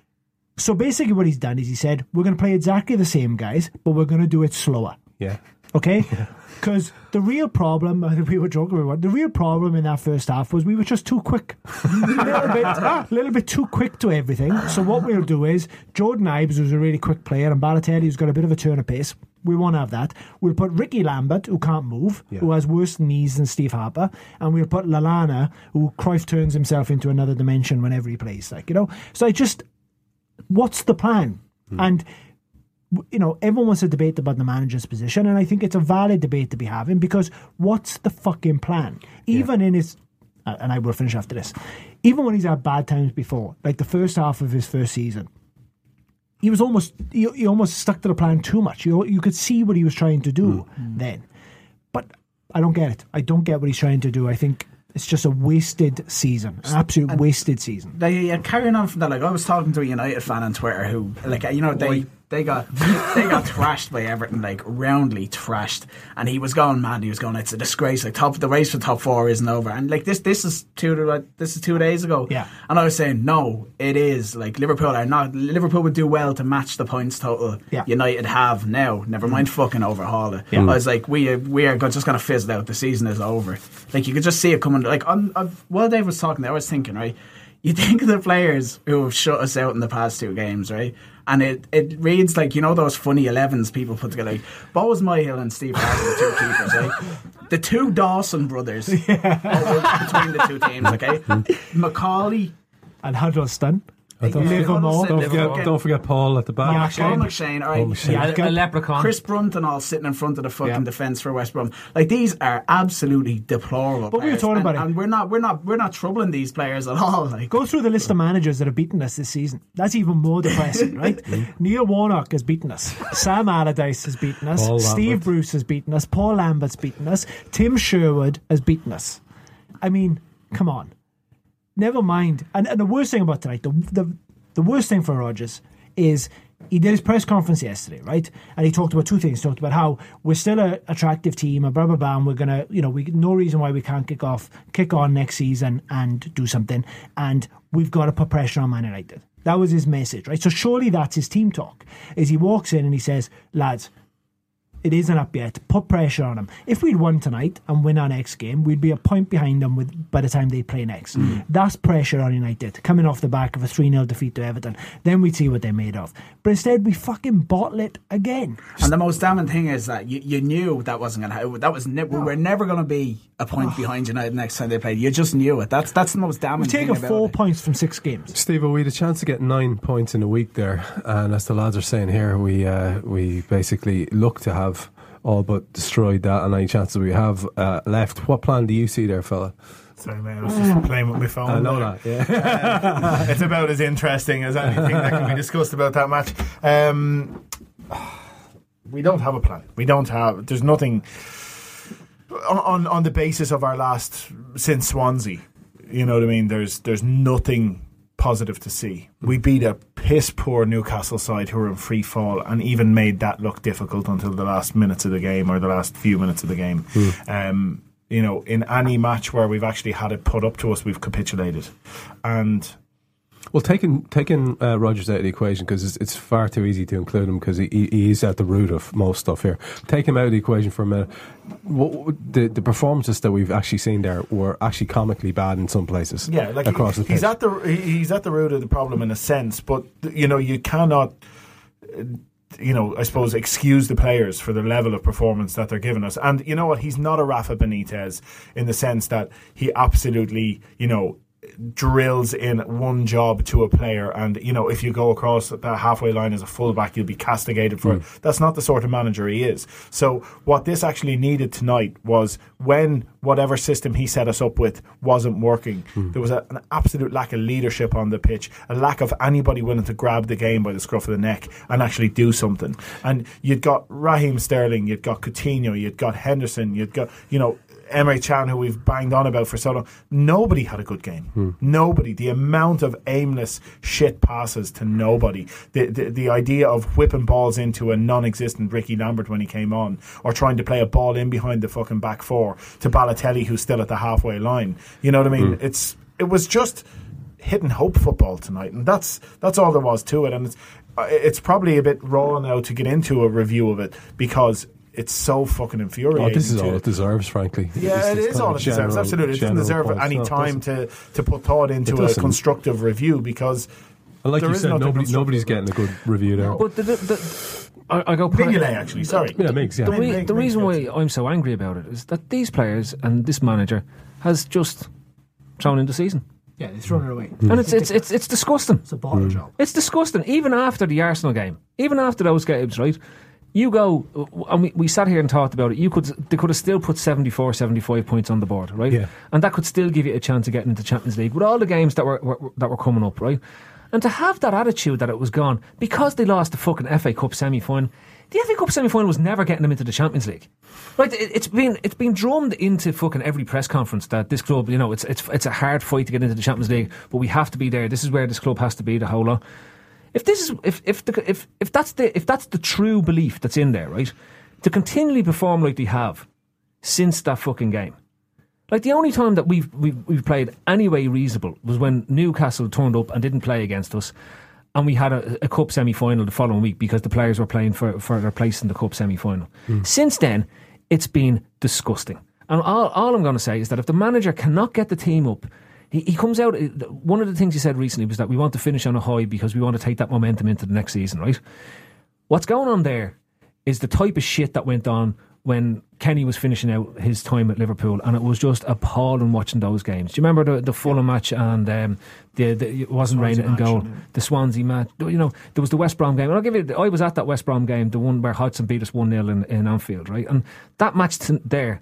So basically what he's done is he said, we're going to play exactly the same guys, but we're going to do it slower. Yeah. Okay? Because the real problem, I think we were joking about, the real problem in that first half was we were just too quick. a little bit a little bit too quick to everything. So what we'll do is, Jordan Ibe, who's a really quick player, and Balotelli, who's got a bit of a turn of pace, we won't have that. We'll put Ricky Lambert, who can't move, yeah. who has worse knees than Steve Harper, and we'll put Lallana, who Cruyff turns himself into another dimension whenever he plays. Like, you know, so I just, what's the plan? Hmm. And you know, everyone wants to debate about the manager's position, and I think it's a valid debate to be having, because what's the fucking plan? Even yeah. in his, and I will finish after this, even when he's had bad times before, like the first half of his first season, he was almost, he, he almost stuck to the plan too much. You, you could see what he was trying to do mm. then. But I don't get it. I don't get what he's trying to do. I think it's just a wasted season, an absolute and wasted season. They, uh, carrying on from that, like I was talking to a United fan on Twitter who, like, you know, they... they got they got thrashed by Everton, like roundly thrashed, and he was going mad. He was going, it's a disgrace. Like top, the race for top four isn't over. And like this, this is two like, this is two days ago. Yeah. And I was saying, no, it is. Like Liverpool are not. Liverpool would do well to match the points total yeah. United have now. Never mind fucking overhaul it. Yeah. I was like, we we are just going to fizzle out. The season is over. Like you could just see it coming. Like on, on while Dave was talking there, I was thinking, right. You think of the players who have shut us out in the past two games, right? And it, it reads like, you know, those funny elevens people put together. Like Bowes Myhill and Steve Harvey, the two keepers, right? The two Dawson brothers yeah. between the two teams, okay? Macaulay and Huddleston. Don't, Livermore. Don't, forget, don't forget Paul at the back. Yeah, Paul McShane, all right. McShane. Yeah, a, a leprechaun. Chris Brunton all sitting in front of the fucking yeah. defence for West Brom. Like these are absolutely deplorable. But we were talking and, about it, and we're not, we're not, we're not troubling these players at all. Like, go through the list of managers that have beaten us this season. That's even more depressing, right? Neil Warnock has beaten us. Sam Allardyce has beaten us. Paul Steve Lambert. Bruce has beaten us. Paul Lambert's beaten us. Tim Sherwood has beaten us. I mean, come on. Never mind. And, and the worst thing about tonight, the the The worst thing for Rodgers is he did his press conference yesterday, right? And he talked about two things. He talked about how we're still an attractive team and blah, blah, blah, and we're going to, you know, we no reason why we can't kick off, kick on next season and do something. And we've got to put pressure on Man United. That was his message, right? So surely that's his team talk. Is he walks in and he says, lads, it isn't up yet. Put pressure on them. If we'd won tonight and win our next game, we'd be a point behind them with by the time they play next. Mm. That's pressure on United, coming off the back of a three nil defeat to Everton. Then we'd see what they're made of. But instead, we fucking bottle it again. And the most damning thing is that you, you knew that wasn't going to happen. That was ne- we were never going to be a point oh. behind United next time they played. You just knew it. That's that's the most damning We've thing. We've taken four it. points from six games. Steve, we had a chance to get nine points in a week there, and as the lads are saying here, we uh, we basically look to have all but destroyed that and any chances we have uh, left. What plan do you see there, fella? Sorry, mate, I was just playing with my phone. I know that, yeah. uh, it's about as interesting as anything that can be discussed about that match. Um, we don't have a plan. We don't have, there's nothing on on the basis of our last, since Swansea, you know what I mean, there's there's nothing positive to see. We beat a piss poor Newcastle side who were in free fall and even made that look difficult until the last minutes of the game or the last few minutes of the game. Mm. Um, you know, in any match where we've actually had it put up to us, we've capitulated. And well, taking taking uh, Rodgers out of the equation, because it's, it's far too easy to include him because he, he is at the root of most stuff here. Take him out of the equation for a minute. What, the the performances that we've actually seen there were actually comically bad in some places. Yeah, like across he, the pitch. He's at the he's at the root of the problem in a sense, but you know you cannot. You know, I suppose excuse the players for the level of performance that they're giving us. And you know what? He's not a Rafa Benitez in the sense that he absolutely, you know, drills in one job to a player, and you know, if you go across that halfway line as a fullback, you'll be castigated for mm. it. That's not the sort of manager he is. So what this actually needed tonight was, when whatever system he set us up with wasn't working, mm. there was a, an absolute lack of leadership on the pitch, a lack of anybody willing to grab the game by the scruff of the neck and actually do something. And you'd got Raheem Sterling, you'd got Coutinho, you'd got Henderson, you'd got, you know, Emre Can, who we've banged on about for so long. Nobody had a good game. Hmm. Nobody. The amount of aimless shit passes to nobody. The, the the idea of whipping balls into a non-existent Ricky Lambert when he came on, or trying to play a ball in behind the fucking back four to Balotelli, who's still at the halfway line. You know what I mean? Hmm. It's it was just hit and hope football tonight, and that's that's all there was to it. And it's it's probably a bit raw now to get into a review of it, because it's so fucking infuriating. Oh, this is to, all it deserves, frankly. Yeah, it's, it is all it general, deserves. Absolutely, it doesn't deserve any no, time to, to put thought into a constructive review, because, and like you said, nobody, nobody's getting a good review there. But the, the, the, I, I go Mignolet, actually. Sorry, yeah, Miggs, yeah. The, re, the reason why I'm so angry about it is that these players and this manager has just thrown in the season. Yeah, they've thrown it away. Mm. And it's it's it's it's disgusting. It's a bottle mm. job. It's disgusting. Even after the Arsenal game, even after those games, right? You go, and we, we sat here and talked about it. You could, they could have still put seventy-four, seventy-five points on the board, right? Yeah. And that could still give you a chance of getting into Champions League with all the games that were, were that were coming up, right? And to have that attitude that it was gone because they lost the fucking F A Cup semi-final. The F A Cup semi-final was never getting them into the Champions League, right? It, it's been it's been drummed into fucking every press conference that this club, you know, it's it's it's a hard fight to get into the Champions League, but we have to be there. This is where this club has to be, the whole lot. If this is if if the, if if that's the if that's the true belief that's in there, right? To continually perform like they have since that fucking game. Like the only time that we've we've we've played any way reasonable was when Newcastle turned up and didn't play against us, and we had a, a cup semi-final the following week because the players were playing for, for their place in the cup semi-final. Mm. Since then, it's been disgusting. And all, all I'm going to say is that if the manager cannot get the team up, he, he comes out. One of the things he said recently was that we want to finish on a high because we want to take that momentum into the next season, right? What's going on there is the type of shit that went on when Kenny was finishing out his time at Liverpool, and it was just appalling watching those games. Do you remember the, the Fulham yeah. match and um, the, the it wasn't raining in goal, yeah. the Swansea match? You know, there was the West Brom game. And I'll give you, I was at that West Brom game, the one where Hodgson beat us one nil in, in Anfield, right? And that match t- there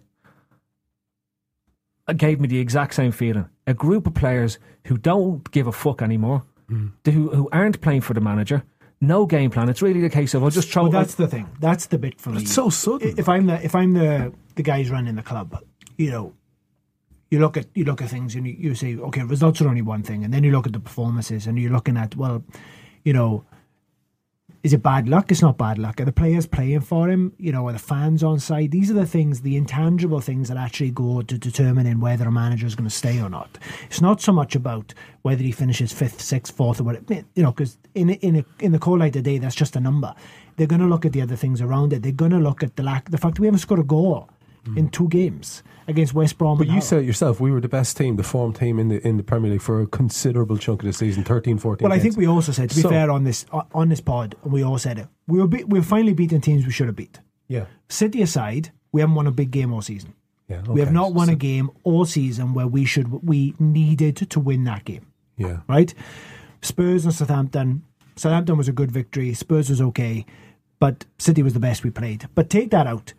gave me the exact same feeling. A group of players who don't give a fuck anymore, mm. who who aren't playing for the manager. No game plan. It's really the case of I'll just throw. Well, that's the thing. That's the bit for me. It's so sudden. If I'm the if I'm the the guys running the club, you know, you look at you look at things and you, you say, okay, results are only one thing, and then you look at the performances and you're looking at, well, you know, is it bad luck? It's not bad luck. Are the players playing for him? You know, are the fans on side? These are the things, the intangible things that actually go to determining whether a manager is going to stay or not. It's not so much about whether he finishes fifth, sixth, fourth, or whatever. You know, because in in a, in the cold light of day, that's just a number. They're going to look at the other things around it. They're going to look at the lack, the fact that we haven't scored a goal mm. in two games against West Brom. But you Hull. said it yourself, we were the best team, the form team in the in the Premier League for a considerable chunk of the season, thirteen, fourteen Well, games. I think we also said, to be so, fair on this on this pod, we all said it. We were be- we've finally beaten teams we should have beat. Yeah. City aside, we haven't won a big game all season. Yeah, okay. We have not won so, a game all season where we should we needed to win that game. Yeah. Right? Spurs and Southampton. Southampton was a good victory. Spurs was okay, but City was the best we played. But take that out.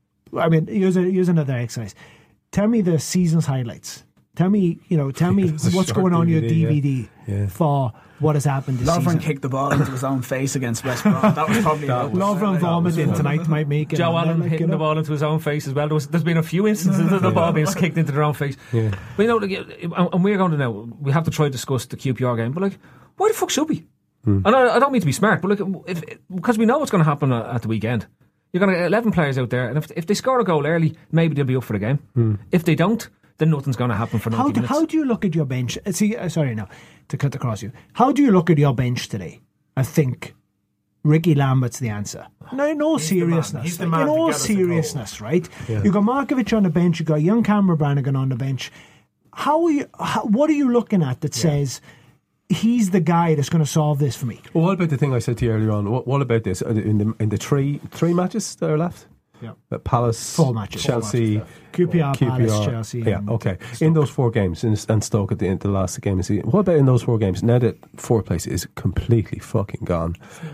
I mean, here's a, here's another exercise. Tell me the season's highlights. Tell me, you know, tell me what's going on your D V D yeah. Yeah. for what has happened this Lovren season. kicked the ball into his own face against West Brom. That was probably that was, Lovren vomiting tonight might make it. Joe Allen like, hitting you know? the ball into his own face as well. There was, there's been a few instances of the ball being kicked into their own face. Yeah. But you know, like, and we're going to now, we have to try to discuss the Q P R game, but like, why the fuck should we? Hmm. And I, I don't mean to be smart, but like, if, because we know what's going to happen at the weekend. You're going to get eleven players out there, and if if they score a goal early, maybe they'll be up for the game. Hmm. If they don't, then nothing's going to happen for ninety how do, minutes. How do you look at your bench? See, uh, sorry, no, to cut across you. How do you look at your bench today? I think Ricky Lambert's the answer. No, in all He's seriousness, the man. He's the man in to all get us a seriousness, right? Yeah. You got Markovic on the bench. You got young Cameron Brannigan on the bench. How are you? How, what are you looking at that yeah. says he's the guy that's going to solve this for me? Well, what about the thing I said to you earlier on? What, what about this in the in the three three matches that are left? Yeah, at Palace, four matches, Chelsea, four matches Q P R, Q P R, Palace, Chelsea. Yeah, okay. Stoke. In those four games, and, and Stoke at the end, the last game of the season. What about in those four games? Now that fourth place is completely fucking gone,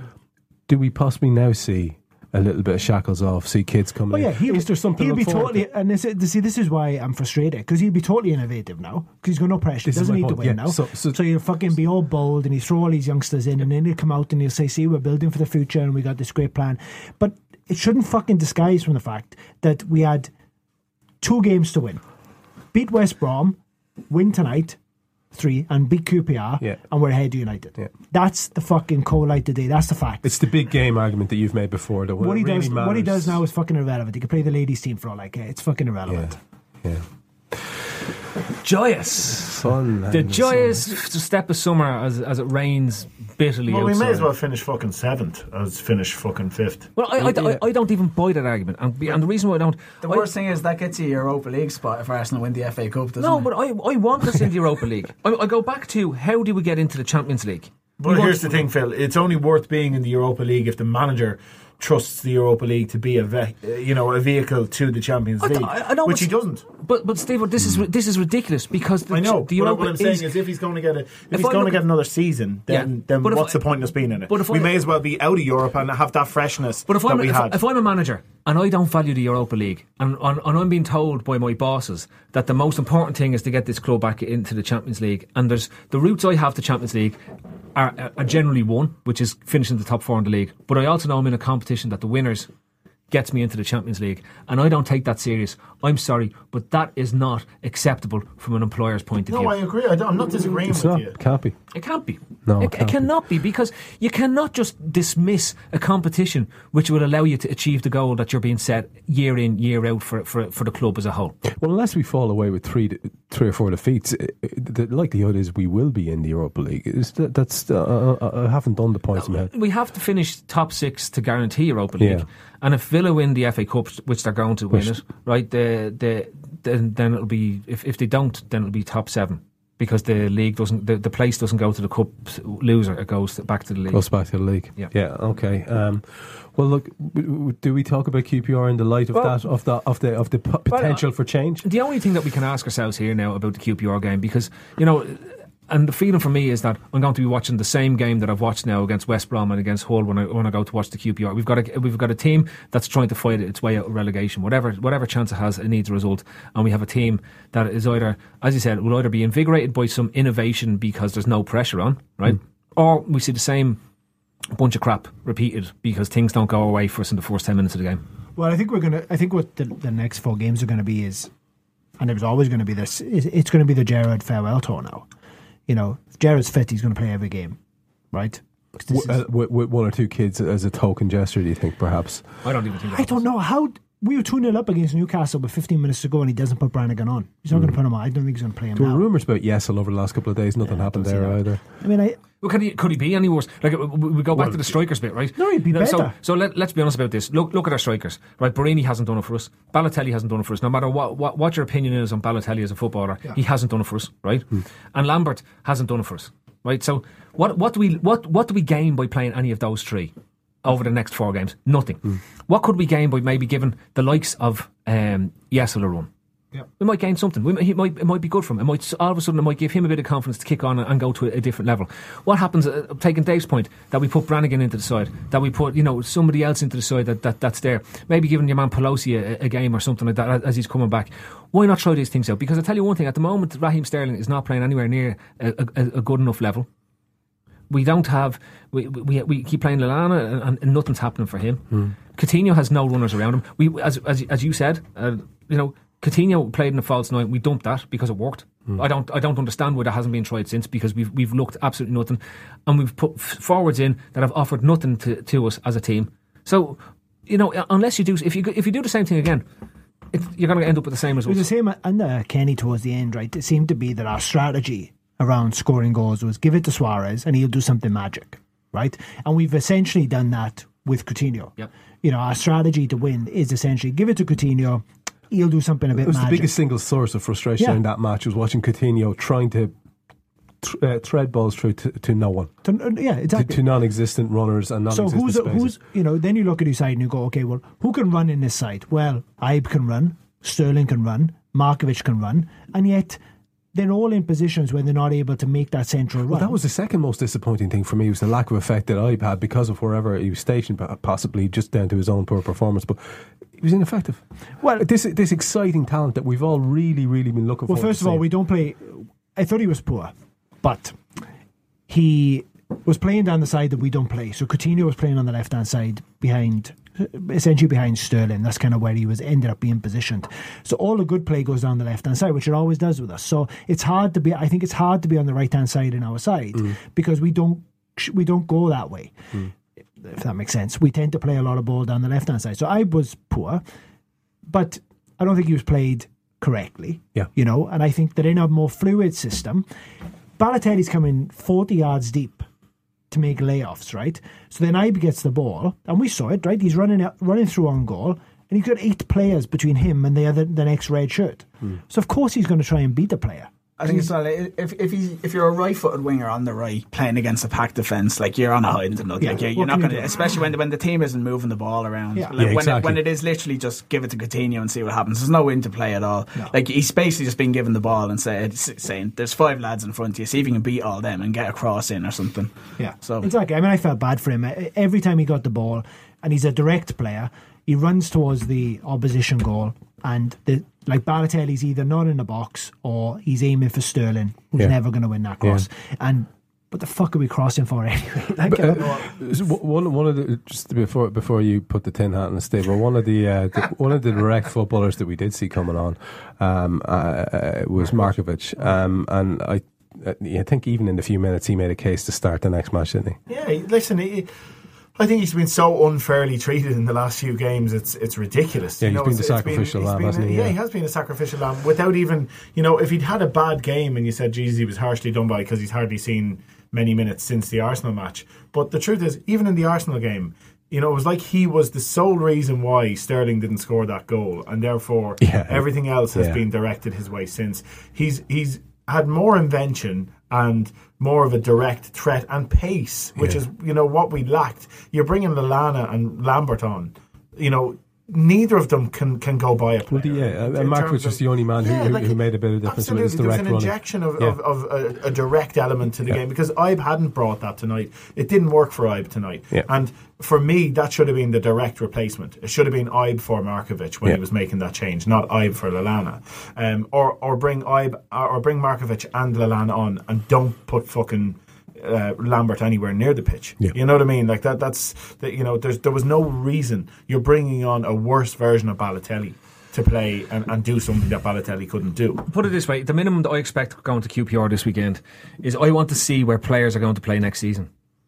do we possibly now see a little bit of shackles off? See kids coming. Oh yeah, he, in? Is there something? He'll to be look totally. to? And this, is- see, this is why I'm frustrated because he'll be totally innovative now because he's got no pressure. This He doesn't is my need to point, win yeah. now. So- so- So he'll fucking be all bold and he'll throw all these youngsters in, and then he'll come out and he'll say, "See, we're building for the future and we got this great plan." But it shouldn't fucking disguise from the fact that we had two games to win. Beat West Brom, win tonight, three, and beat Q P R, Yeah. and we're ahead of United. Yeah. That's the fucking cold light today. That's the fact. It's the big game argument that you've made before. That what he really does, matters. what he does now is fucking irrelevant. He could play the ladies' team for all I care. It's fucking irrelevant. Yeah. yeah. Joyous. Fun. The man, joyous fun. step of summer as as it rains bitterly Well, we outside. may as well finish fucking seventh as finish fucking fifth. Well, I, I, Yeah. I, I don't even buy that argument, and, and the reason why I don't. The I, worst thing is that gets you a Europa League spot if Arsenal win the F A Cup, doesn't no, it? but I, I want us in the Europa League. I, I go back to how do we get into the Champions League? But We here's want- the thing, Phil. It's only worth being in the Europa League if the manager trusts the Europa League to be a ve- you know a vehicle to the Champions I League, th- I- I know which he what's- doesn't. But but Steve, this is this is ridiculous because the, I know. the But Europa what I'm saying is, is, if he's going to get a, if, If he's I going to look- get another season, then Yeah. then But if what's I- the point of us being in it? but if we I- may as well be out of Europe and have that freshness But if that I'm we if, had. if I'm a manager and I don't value the Europa League, and, and and I'm being told by my bosses that the most important thing is to get this club back into the Champions League, and there's the routes I have to Champions League are, are generally one, which is finishing the top four in the league. But I also know I'm in a competition that the winners gets me into the Champions League, and I don't take that serious, I'm sorry, but that is not acceptable from an employer's point of No, view. I agree. I don't, I'm not disagreeing It's with not. you. It can't be. It can't be. No, it it, can't it cannot be. because you cannot just dismiss a competition which will allow you to achieve the goal that you're being set year in, year out for for, for the club as a whole. Well, unless we fall away with three, three or four defeats, it, it, the likelihood is we will be in the Europa League. Is that, that's uh, I haven't done the points in my head. We have to finish top six to guarantee Europa League. Yeah. And if Villa win the F A Cup, which they're going to win Which- it, right? The the then then it'll be if if they don't, then it'll be top seven. Because the league doesn't, the, the place doesn't go to the cup loser; it goes to, back to the league. Goes back to the league. Yeah. Yeah. Okay. Um, well, look. W- w- do we talk about Q P R in the light of Well- that, of the of the of the p- potential for change? The only thing that we can ask ourselves here now about the Q P R game, because you know, and the feeling for me is that I'm going to be watching the same game that I've watched now against West Brom and against Hull when I when I go to watch the Q P R. We've got a we've got a team that's trying to fight its way out of relegation. Whatever whatever chance it has, it needs a result. And we have a team that is either, as you said, will either be invigorated by some innovation because there's no pressure on, right, mm. or we see the same bunch of crap repeated because things don't go away for us in the first ten minutes of the game. Well, I think we're gonna. I think what the, the next four games are going to be is, and it was always going to be this. Is, it's going to be the Gerrard farewell tour now. You know, if Gerrard's fit, he's going to play every game, right? W- uh, with, with one or two kids as a token gesture, do you think, perhaps? I don't even think that I don't know how. We were two nil up against Newcastle with fifteen minutes to go and he doesn't put Brannigan on. He's not mm. going to put him on. I don't think he's going to play him There now. were rumours about Yesel over the last couple of days. Nothing Yeah, happened I don't there see that. either. I mean, I, Well, could he could he be any worse? Like we we go back well, to the strikers bit, right? No, he'd be so, better. So let, let's be honest about this. Look look at our strikers, right? Barini hasn't done it for us. Balotelli hasn't done it for us. No matter what what, what your opinion is on Balotelli as a footballer, yeah. he hasn't done it for us, right? Hmm. And Lambert hasn't done it for us, right? So what what do we what what do we gain by playing any of those three over the next four games? Nothing. Hmm. What could we gain by maybe giving the likes of um, Yesel a run? Yep. We might gain something. We, it, might, it might be good for him. It might all of a sudden it might give him a bit of confidence to kick on and, and go to a, a different level. What happens? Uh, taking Dave's point, that we put Brannigan into the side, that we put you know somebody else into the side that, that that's there. Maybe giving your man Pelosi a, a game or something like that as he's coming back. Why not try these things out? Because I tell you one thing: at the moment, Raheem Sterling is not playing anywhere near a, a, a good enough level. We don't have. We we, we keep playing Lallana and, and nothing's happening for him. Hmm. Coutinho has no runners around him. We as as as you said, uh, you know. Coutinho played in a false nine. We dumped that because it worked. Mm. I don't. I don't understand why that hasn't been tried since. Because we've we've looked absolutely nothing, and we've put forwards in that have offered nothing to, to us as a team. So, you know, unless you do, if you if you do the same thing again, it, you're going to end up with the same it results. was the same under Kenny towards the end, right? It seemed to be that our strategy around scoring goals was give it to Suarez and he'll do something magic, right? And we've essentially done that with Coutinho. Yep. You know, our strategy to win is essentially give it to Coutinho. He'll do something a bit It was magic. the biggest single source of frustration Yeah. in that match was watching Coutinho trying to tr- uh, thread balls through to, to no one. To, yeah, exactly. To, to non-existent runners and So non-existent who's spaces. who's you know? Then you look at his side and you go, okay, well, who can run in this side? Well, Ibe can run, Sterling can run, Markovic can run, and yet they're all in positions where they're not able to make that central run. Well, that was the second most disappointing thing for me, was the lack of effect that Ibe had because of wherever he was stationed, possibly just down to his own poor performance. But he was ineffective. Well, this this exciting talent that we've all really, really been looking well, for. first of all, we don't play. I thought he was poor, but he was playing down the side that we don't play. So Coutinho was playing on the left hand side behind, essentially behind Sterling. That's kind of where he was ended up being positioned. So all the good play goes down the left hand side, which it always does with us. So it's hard to be. I think it's hard to be on the right hand side in our side mm. because we don't we don't go that way. Mm. If that makes sense, we tend to play a lot of ball down the left hand side. So I was poor, but I don't think he was played correctly. Yeah, you know, and I think that in a more fluid system, Balotelli's coming forty yards deep to make layoffs, right? So then Ibe gets the ball, and we saw it, right? He's running out, running through on goal, and he's got eight players between him and the other, the next red shirt. Hmm. So of course he's going to try and beat the player. I think it's not, if if he's, if you're a right-footed winger on the right playing against a packed defence, like you're on a hiding to nothing. Yeah. Like you're, What you're not can you going to, do? especially when the, when the team isn't moving the ball around. Yeah. Like Yeah, when, exactly. it, when it is literally just give it to Coutinho and see what happens. There's no interplay at all. No. Like he's basically just been given the ball and say, saying, "There's five lads in front of you. See if you can beat all them and get a cross in or something." Yeah, so exactly. I mean, I felt bad for him every time he got the ball, and he's a direct player. He runs towards the opposition goal, and the like Balotelli's either not in the box or he's aiming for Sterling, who's Yeah. never going to win that cross. Yeah. And what the fuck are we crossing for anyway? Like, But, you uh, know, so one one of the just before before you put the tin hat on the stable, one of the, uh, the one of the direct footballers that we did see coming on um, uh, uh, was Markovic, um, and I uh, I think even in the few minutes he made a case to start the next match, didn't he? Yeah, listen, he, I think he's been so unfairly treated in the last few games. It's it's ridiculous. Yeah, you he's know, been it's, the it's sacrificial been, lamb, been, hasn't he? Yeah, Yeah. he has been a sacrificial lamb without even, you know, if he'd had a bad game and you said, Jesus, he was harshly done by because he's hardly seen many minutes since the Arsenal match. But the truth is, even in the Arsenal game, you know, it was like he was the sole reason why Sterling didn't score that goal, and therefore Yeah. everything else has Yeah. been directed his way since. He's he's had more invention and more of a direct threat and pace, which Yeah. is, you know, what we lacked. You're bringing Lallana and Lambert on, you know, neither of them can, can go by a player. Well, yeah, in and Markovic terms was of- the only man who, Yeah, who, like, who made a bit of difference with absolutely, his there was direct an running. injection of, Yeah. of, of a, a direct element to the Yeah. game because Ibe hadn't brought that tonight. It didn't work for Ibe tonight. Yeah. And for me, that should have been the direct replacement. It should have been Ibe for Markovic when Yeah. he was making that change, not Ibe for Lallana. Um, or, or bring Ibe, or, or bring Markovic and Lallana on and don't put fucking Uh, Lambert anywhere near the pitch. Yeah. You know what I mean? Like that. That's that. You know, there's there was no reason you're bringing on a worse version of Balotelli to play and, and do something that Balotelli couldn't do. Put it this way, the minimum that I expect going to Q P R this weekend is I want to see where players are going to play next season.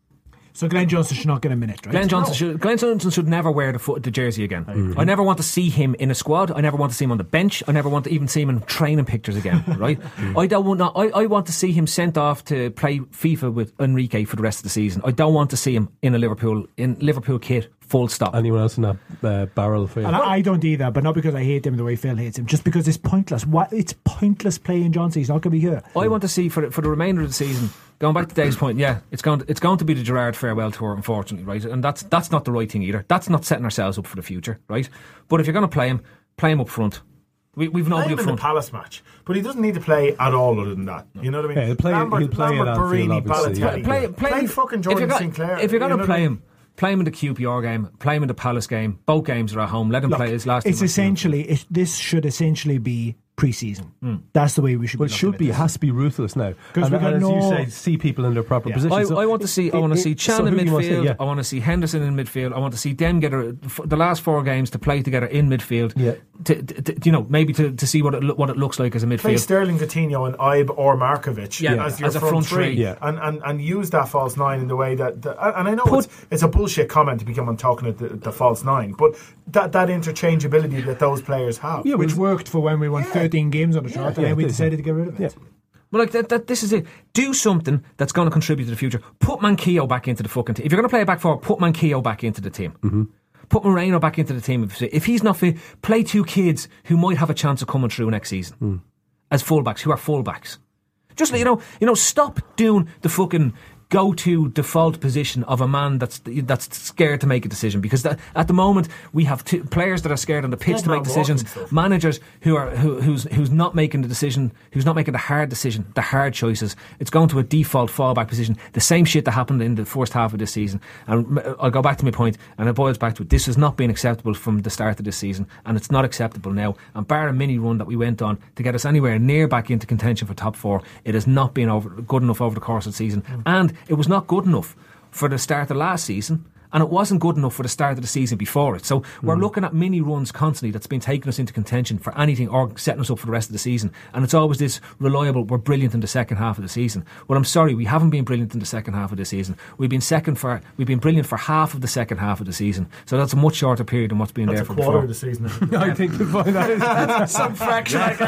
so Glenn Johnson should not get a minute, right? Glenn Johnson should Glenn Johnson should never wear the foot the jersey again. I never want to see him in a squad. I never want to see him on the bench. I never want to even see him in training pictures again. Right? I don't want. I, I want to see him sent off to play FIFA with Enrique for the rest of the season. I don't want to see him in a Liverpool in Liverpool kit. Full stop. Anyone else in that uh, barrel for you? And I, I don't either, but not because I hate him the way Phil hates him, just because it's pointless. What, it's pointless playing Johnson. He's not going to be here. I want to see for for the remainder of the season. Going back to Dave's point, yeah, it's going to, it's going to be the Gerrard farewell tour, unfortunately, right? And that's that's not the right thing either. That's not setting ourselves up for the future, right? But if you're going to play him, play him up front. We, we've Play nobody him up in the front. Palace match, but he doesn't need to play at all other than that. You know what I mean? Yeah, he'll play- Lambert, he'll play Lambert, at Anfield, Barini, obviously, yeah. Balotelli. Play, play, play him- fucking if Jordan you're go- Sinclair. If you're going you to know play what I mean? him, play him in the Q P R game. Play him in the Palace game. Both games are at home. Let him Look, play his last. it's two matches. essentially, it, this should essentially be pre-season. That's the way we should Well, be it should looking be. It at has to be ruthless now. 'Cause And, we've got and as you no- say, see people in their proper Yeah. position. I, So I want to see. I it- want to it- see so Chan in who do you want to see? midfield. Yeah. I want to see Henderson in midfield. I want to see them get a, f- the last four games to play together in midfield. Yeah. To, to, to, you know, maybe to, to see what it lo- what it looks like as a Play midfield. Sterling, Coutinho, and Ibe or Markovic Yeah, as your as a front, front three, three. Yeah. and, and and use that false nine in the way that. that and I know Put- it's, it's a bullshit comment to become on talking at the, the false nine, but that that interchangeability that those players have. Yeah, Which well, worked for when we won thirteen games on the trot, and yeah, then we it did, decided yeah. to get rid of it. Yeah. Well, like that, that, this is it. Do something that's going to contribute to the future. Put Manquillo back into the fucking team. If you're going to play a back four, put Manquillo back into the team. Mm-hmm. Put Moreno back into the team. If, if he's not fit, play two kids who might have a chance of coming through next season Mm. as fullbacks, who are fullbacks. Just you know, you know, stop doing the fucking go-to default position of a man that's that's scared to make a decision, because that, at the moment we have two players that are scared on the pitch Dead to make man decisions, walking stuff. managers who are who, who's who's not making the decision, who's not making the hard decision, the hard choices. It's going to a default fallback position. The same shit that happened in the first half of this season. And I'll go back to my point, and it boils back to it. This has not been acceptable from the start of this season, and it's not acceptable now. And bar a mini run that we went on to get us anywhere near back into contention for top four, it has not been over, good enough over the course of the season, Mm. and it was not good enough for the start of last season, and it wasn't good enough for the start of the season before it. So we're looking at mini runs constantly that's been taking us into contention for anything or setting us up for the rest of the season, and it's always this reliable, we're brilliant in the second half of the season. Well, I'm sorry, we haven't been brilliant in the second half of the season. We've been second for we've been brilliant for half of the second half of the season, so that's a much shorter period than what's been That's there a for quarter before. of the season. I think you'll find that. Some fraction I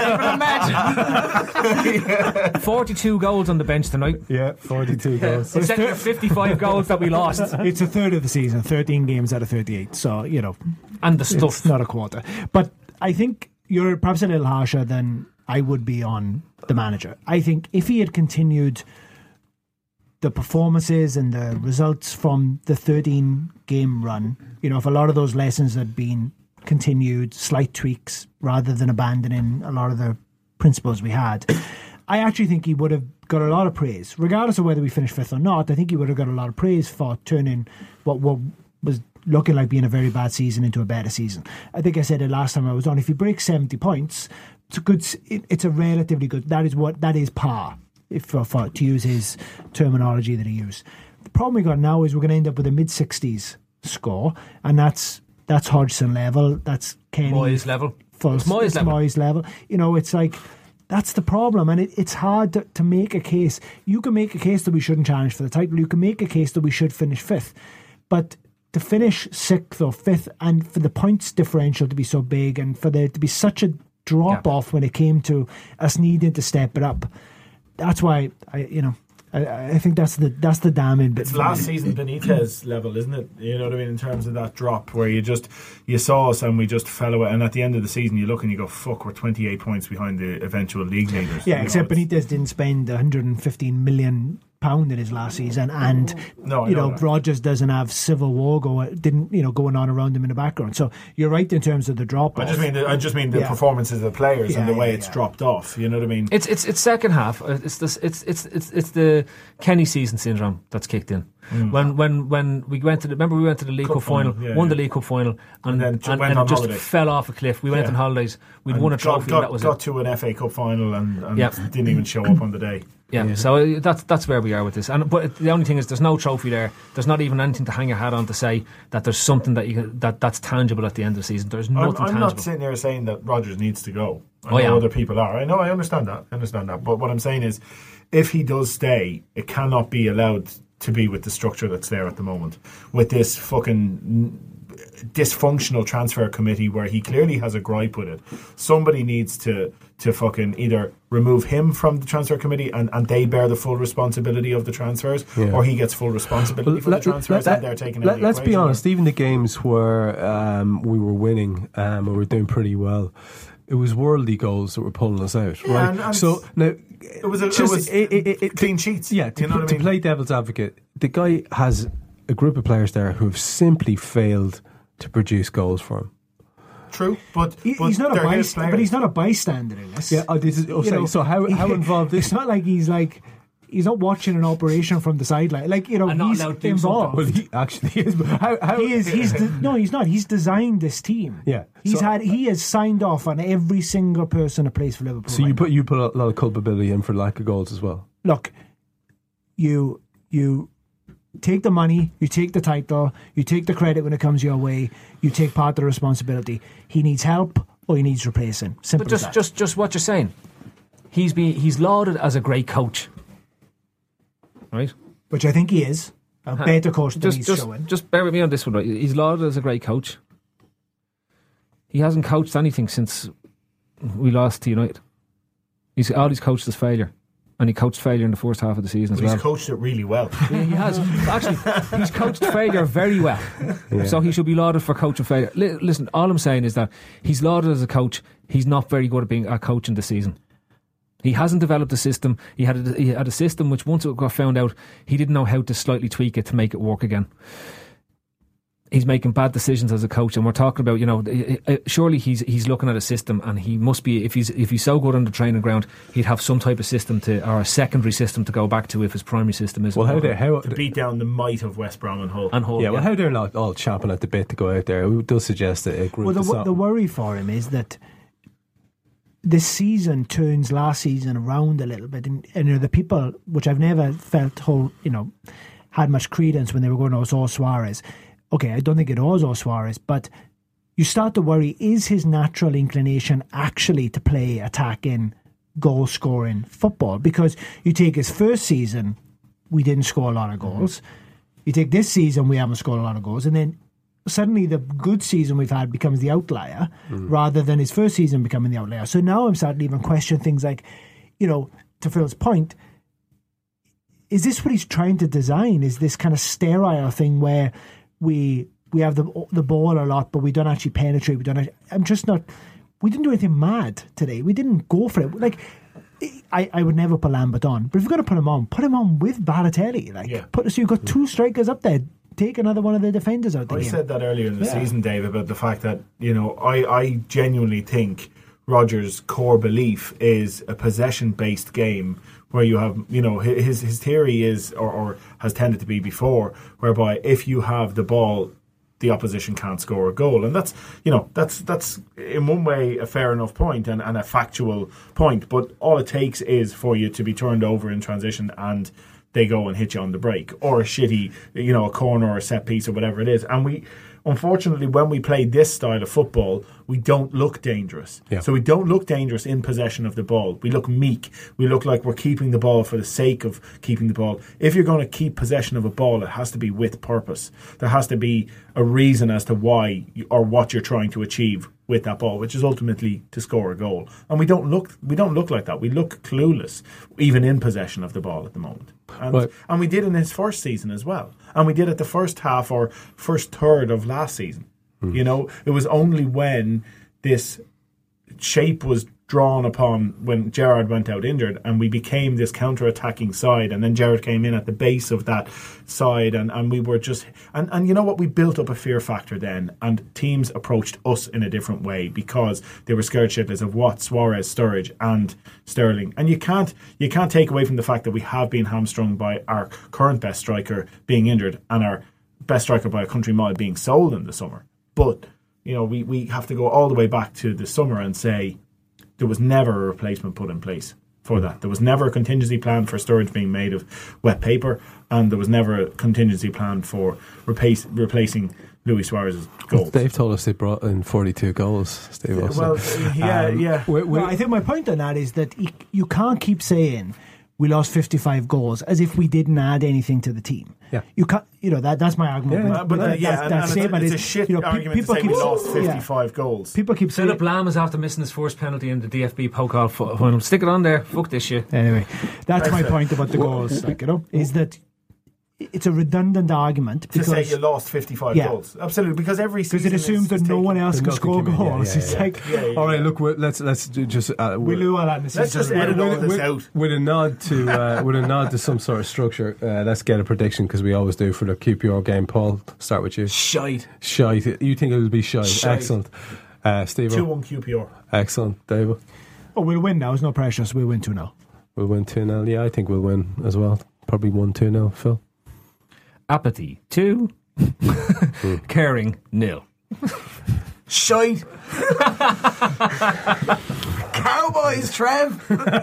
can't even imagine. forty-two goals on the bench tonight. Yeah, forty-two goals. Instead of the fifty-five goals that we lost, It's a third of the season, thirteen games out of thirty-eight. So, you know, and the it's stuff. not a quarter. But I think you're perhaps a little harsher than I would be on the manager. I think if he had continued the performances and the results from the thirteen game run, you know, if a lot of those lessons had been continued, slight tweaks rather than abandoning a lot of the principles we had, I actually think he would have got a lot of praise, regardless of whether we finished fifth or not. I think he would have got a lot of praise for turning what, what was looking like being a very bad season into a better season. I think I said it last time I was on. If you break seventy points, it's a good. It, it's a relatively good. That is what that is par. if for, for, to use his terminology that he used. The problem we got now is we're going to end up with a mid sixties score, and that's that's Hodgson level, that's Kenny Moyes level. False, It's Moyes it's level. Moyes level. You know, it's like that's the problem, and it, it's hard to, to make a case. You can make a case that we shouldn't challenge for the title. You can make a case that we should finish fifth, but to finish sixth or fifth, and for the points differential to be so big, and for there to be such a drop Yeah. off when it came to us needing to step it up, that's why I, you know, I, I think that's the that's the damning bit. It's for last me. season Benitez level, isn't it? You know what I mean, in terms of that drop where you just you saw us and we just fell away, and at the end of the season you look and you go, fuck, we're twenty-eight points behind the eventual league leaders. Yeah, You know, except it's- Benitez didn't spend one hundred fifteen million pound in his last season, and No, I you know know that. Rodgers doesn't have civil war going, didn't you know going on around him in the background. So you're right in terms of the drop I off. just mean the, I just mean the Yeah. performances of the players Yeah, and the way yeah, it's yeah. dropped off. You know what I mean? It's it's it's second half. Uh, It's this. It's it's it's it's the Kenny season syndrome that's kicked in. When when when we went to the remember we went to the League Cup Cup final, final, yeah, won the yeah. League Cup final, and And then and, ju- went and on just holiday. fell off a cliff. We went Yeah. on holidays. We'd And won a got- trophy. Got, and that was got it. to an F A Cup final and, and Yeah. didn't even show up on the day. Yeah, so uh, that's that's where we are with this. And but the only thing is, there's no trophy there. There's not even anything to hang your hat on to say that there's something that you can, that that's tangible at the end of the season. There's I'm, nothing I'm tangible. not sitting here saying that Rodgers needs to go. I Oh, know yeah. other people are. I know, I understand that. I understand that. But what I'm saying is, if he does stay, it cannot be allowed to be with the structure that's there at the moment. With this fucking dysfunctional transfer committee where he clearly has a gripe with it. Somebody needs to to fucking either remove him from the transfer committee and, and they bear the full responsibility of the transfers, Yeah. or he gets full responsibility for the transfers and they're taking out the let's be equation. honest, even the games where um, we were winning um, and we were doing pretty well, it was worldly goals that were pulling us out, Yeah, right? and- and so now, It was a, just- it was it- it- it- clean sheets. yeah, to, you know pl- what I to mean? play devil's advocate, the guy has a group of players there who have simply failed to produce goals for him. True, but, He- but he's not a they're his bystander, but players. he's not a bystander in this. Yeah, oh, this is, oh, You sorry, know, so how, how he- involved is It's not like he's like he's not watching an operation from the sideline. Like you know, And not he's allowed to do involved. Well, he actually is. But how, how, He is. He's de- no. He's not. He's designed this team. Yeah. He's So- had. He has signed off on every single person that plays for Liverpool. So you right put you put a lot of culpability in for lack of goals as well. now. Look, you you take the money, you take the title, you take the credit when it comes your way, you take part of the responsibility. He needs help or he needs replacing. Simple But as just that. just just what you're saying. He's been he's lauded as a great coach, right? Which I think he is a better coach than Just he's just showing. just bear with me on this one. Right? He's lauded as a great coach. He hasn't coached anything since we lost to United. He's all he's coached is failure, and he coached failure in the first half of the season as But well. he's coached it really well. Yeah, he has. Actually, he's coached failure very well. So he should be lauded for coaching failure. Li- listen, all I'm saying is that he's lauded as a coach. He's not very good at being a coach in the season. He hasn't developed a system. He had a, he had a system which once it got found out, he didn't know how to slightly tweak it to make it work again. He's making bad decisions as a coach, and we're talking about, you know, uh, surely he's he's looking at a system, and he must be, if he's if he's so good on the training ground, he'd have some type of system to, or a secondary system to go back to if his primary system is. Well, how they how to beat down the might of West Brom and Hull. and Hull, yeah, well, how they're not all champing at the bit to go out there. It does suggest that a group. Well, the, is wo- not- the worry for him is that this season turns last season around a little bit, and, and you know, the people, which I've never felt whole, you know, had much credence when they were going to Osor Suarez. Okay, I don't think it was Osor Suarez, but you start to worry: is his natural inclination actually to play attacking, goal scoring football? Because you take his first season, we didn't score a lot of goals. You take this season, we haven't scored a lot of goals, and then suddenly the good season we've had becomes the outlier rather than his first season becoming the outlier. So now I'm starting to even question things like, you know, to Phil's point, is this what he's trying to design? Is this kind of sterile thing where we we have the the ball a lot, but we don't actually penetrate? We don't. Actually, I'm just not. We didn't do anything mad today. We didn't go for it. Like I, I would never put Lambert on, but if you're going to put him on, put him on with Balotelli. Like Yeah. put so you've got two strikers up there. Take another one of the defenders out the I game. said that earlier in the Yeah. season, Dave, about the fact that, you know, I, I genuinely think Rodgers' core belief is a possession-based game where you have, you know, his his theory is, or, or has tended to be before, whereby if you have the ball the opposition can't score a goal. And that's, you know, that's that's in one way a fair enough point and, and a factual point. But all it takes is for you to be turned over in transition and they go and hit you on the break, or a shitty, you know, a corner or a set piece or whatever it is. And we, unfortunately, when we play this style of football, we don't look dangerous. Yeah. So we don't look dangerous in possession of the ball. We look meek. We look like we're keeping the ball for the sake of keeping the ball. If you're going to keep possession of a ball, it has to be with purpose. There has to be a reason as to why you, or what you're trying to achieve with that ball, which is ultimately to score a goal. And we don't look we don't look like that. We look clueless, even in possession of the ball at the moment. And, right. and we did in his first season as well. And we did it the first half or first third of last season. Mm. You know, it was only when this shape was drawn upon when Gerrard went out injured and we became this counter-attacking side, and then Gerrard came in at the base of that side, and, and we were just and, and you know what, we built up a fear factor then, and teams approached us in a different way because they were scared shitless of what Suarez, Sturridge and Sterling. And you can't you can't take away from the fact that we have been hamstrung by our current best striker being injured and our best striker by a country mile being sold in the summer. But you know, we, we have to go all the way back to the summer and say there was never a replacement put in place for that. There was never a contingency plan for Sturridge being made of wet paper, and there was never a contingency plan for replace, replacing Luis Suarez's goals. Dave told us they brought in forty-two goals, Steve. Also. Well, yeah, um, yeah. We, we, Well, I think my point on that is that you, you can't keep saying we lost fifty-five goals as if we didn't add anything to the team. Yeah. You can't, you know, that that's my argument. Yeah, with- Uh, but with uh, that- yeah, that- and, that and it's, statement a, it's is, a shit you know, pe- argument to say we keep- lost yeah. fifty-five goals. People keep saying Philip Lahm is after missing his first penalty in the D F B Pokal final. Stick it on there. Fuck this shit. Anyway, that's my point about the goals. Like, you know, is that it's a redundant argument To say because you lost fifty-five Yeah. goals. Absolutely, because every because season it assumes is, that is no taken- one else can Nothing score can be- yeah, goals. yeah, It's yeah. like Yeah, yeah, all right, yeah. look, we're, let's let's do just uh, we we're- knew all that in the Let's season. just edit all with, this with- out. with a nod to uh, with a nod to some sort of structure. Uh, let's get a prediction because we always do for the Q P R game. Paul, start with you. Shite. Shite. You think it'll be shite? Shite. Excellent. Uh, Steve. two one Q P R. Excellent. David. Oh, we'll win now. There's no pressure, so we'll win two now. We'll win two nil. Yeah, I think we'll win as well. Probably one two nil. Phil. Apathy two. Caring nil. Shite. Cowboys, Trev.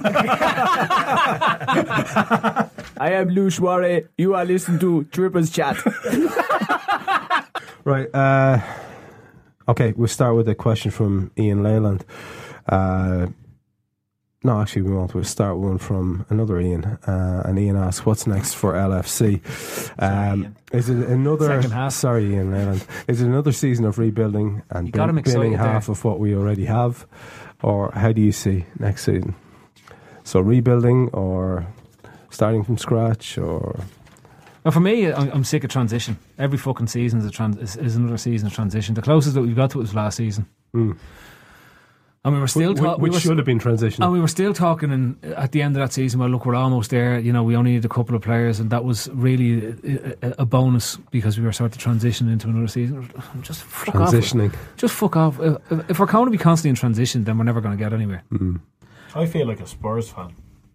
I am Lou Suarez. You are listening to Trippers Chat. Right. Uh, okay, we'll start with a question from Ian Leyland. Uh, no, actually, we won't. We'll start one from another Ian. Uh, and Ian asks, "What's next for L F C? Um, is it another? Second half. Sorry, Ian Leyland. Is it another season of rebuilding and You got him bin- binning excited half there. of what we already have, or how do you see next season? So rebuilding or starting from scratch, or Well, for me, I'm, I'm sick of transition. Every fucking season is, a trans- is, is another season of transition. The closest that we've got to it was last season. Mm. And we were still Wh- talking. which we were should have been transition. And we were still talking in, at the end of that season, well, look, we're almost there. You know, we only need a couple of players, and that was really a, a, a bonus because we were sort of transitioning into another season. Just fuck Transitioning. off. Just fuck off. If, if we're going to be constantly in transition, then we're never going to get anywhere. Mm. I feel like a Spurs fan.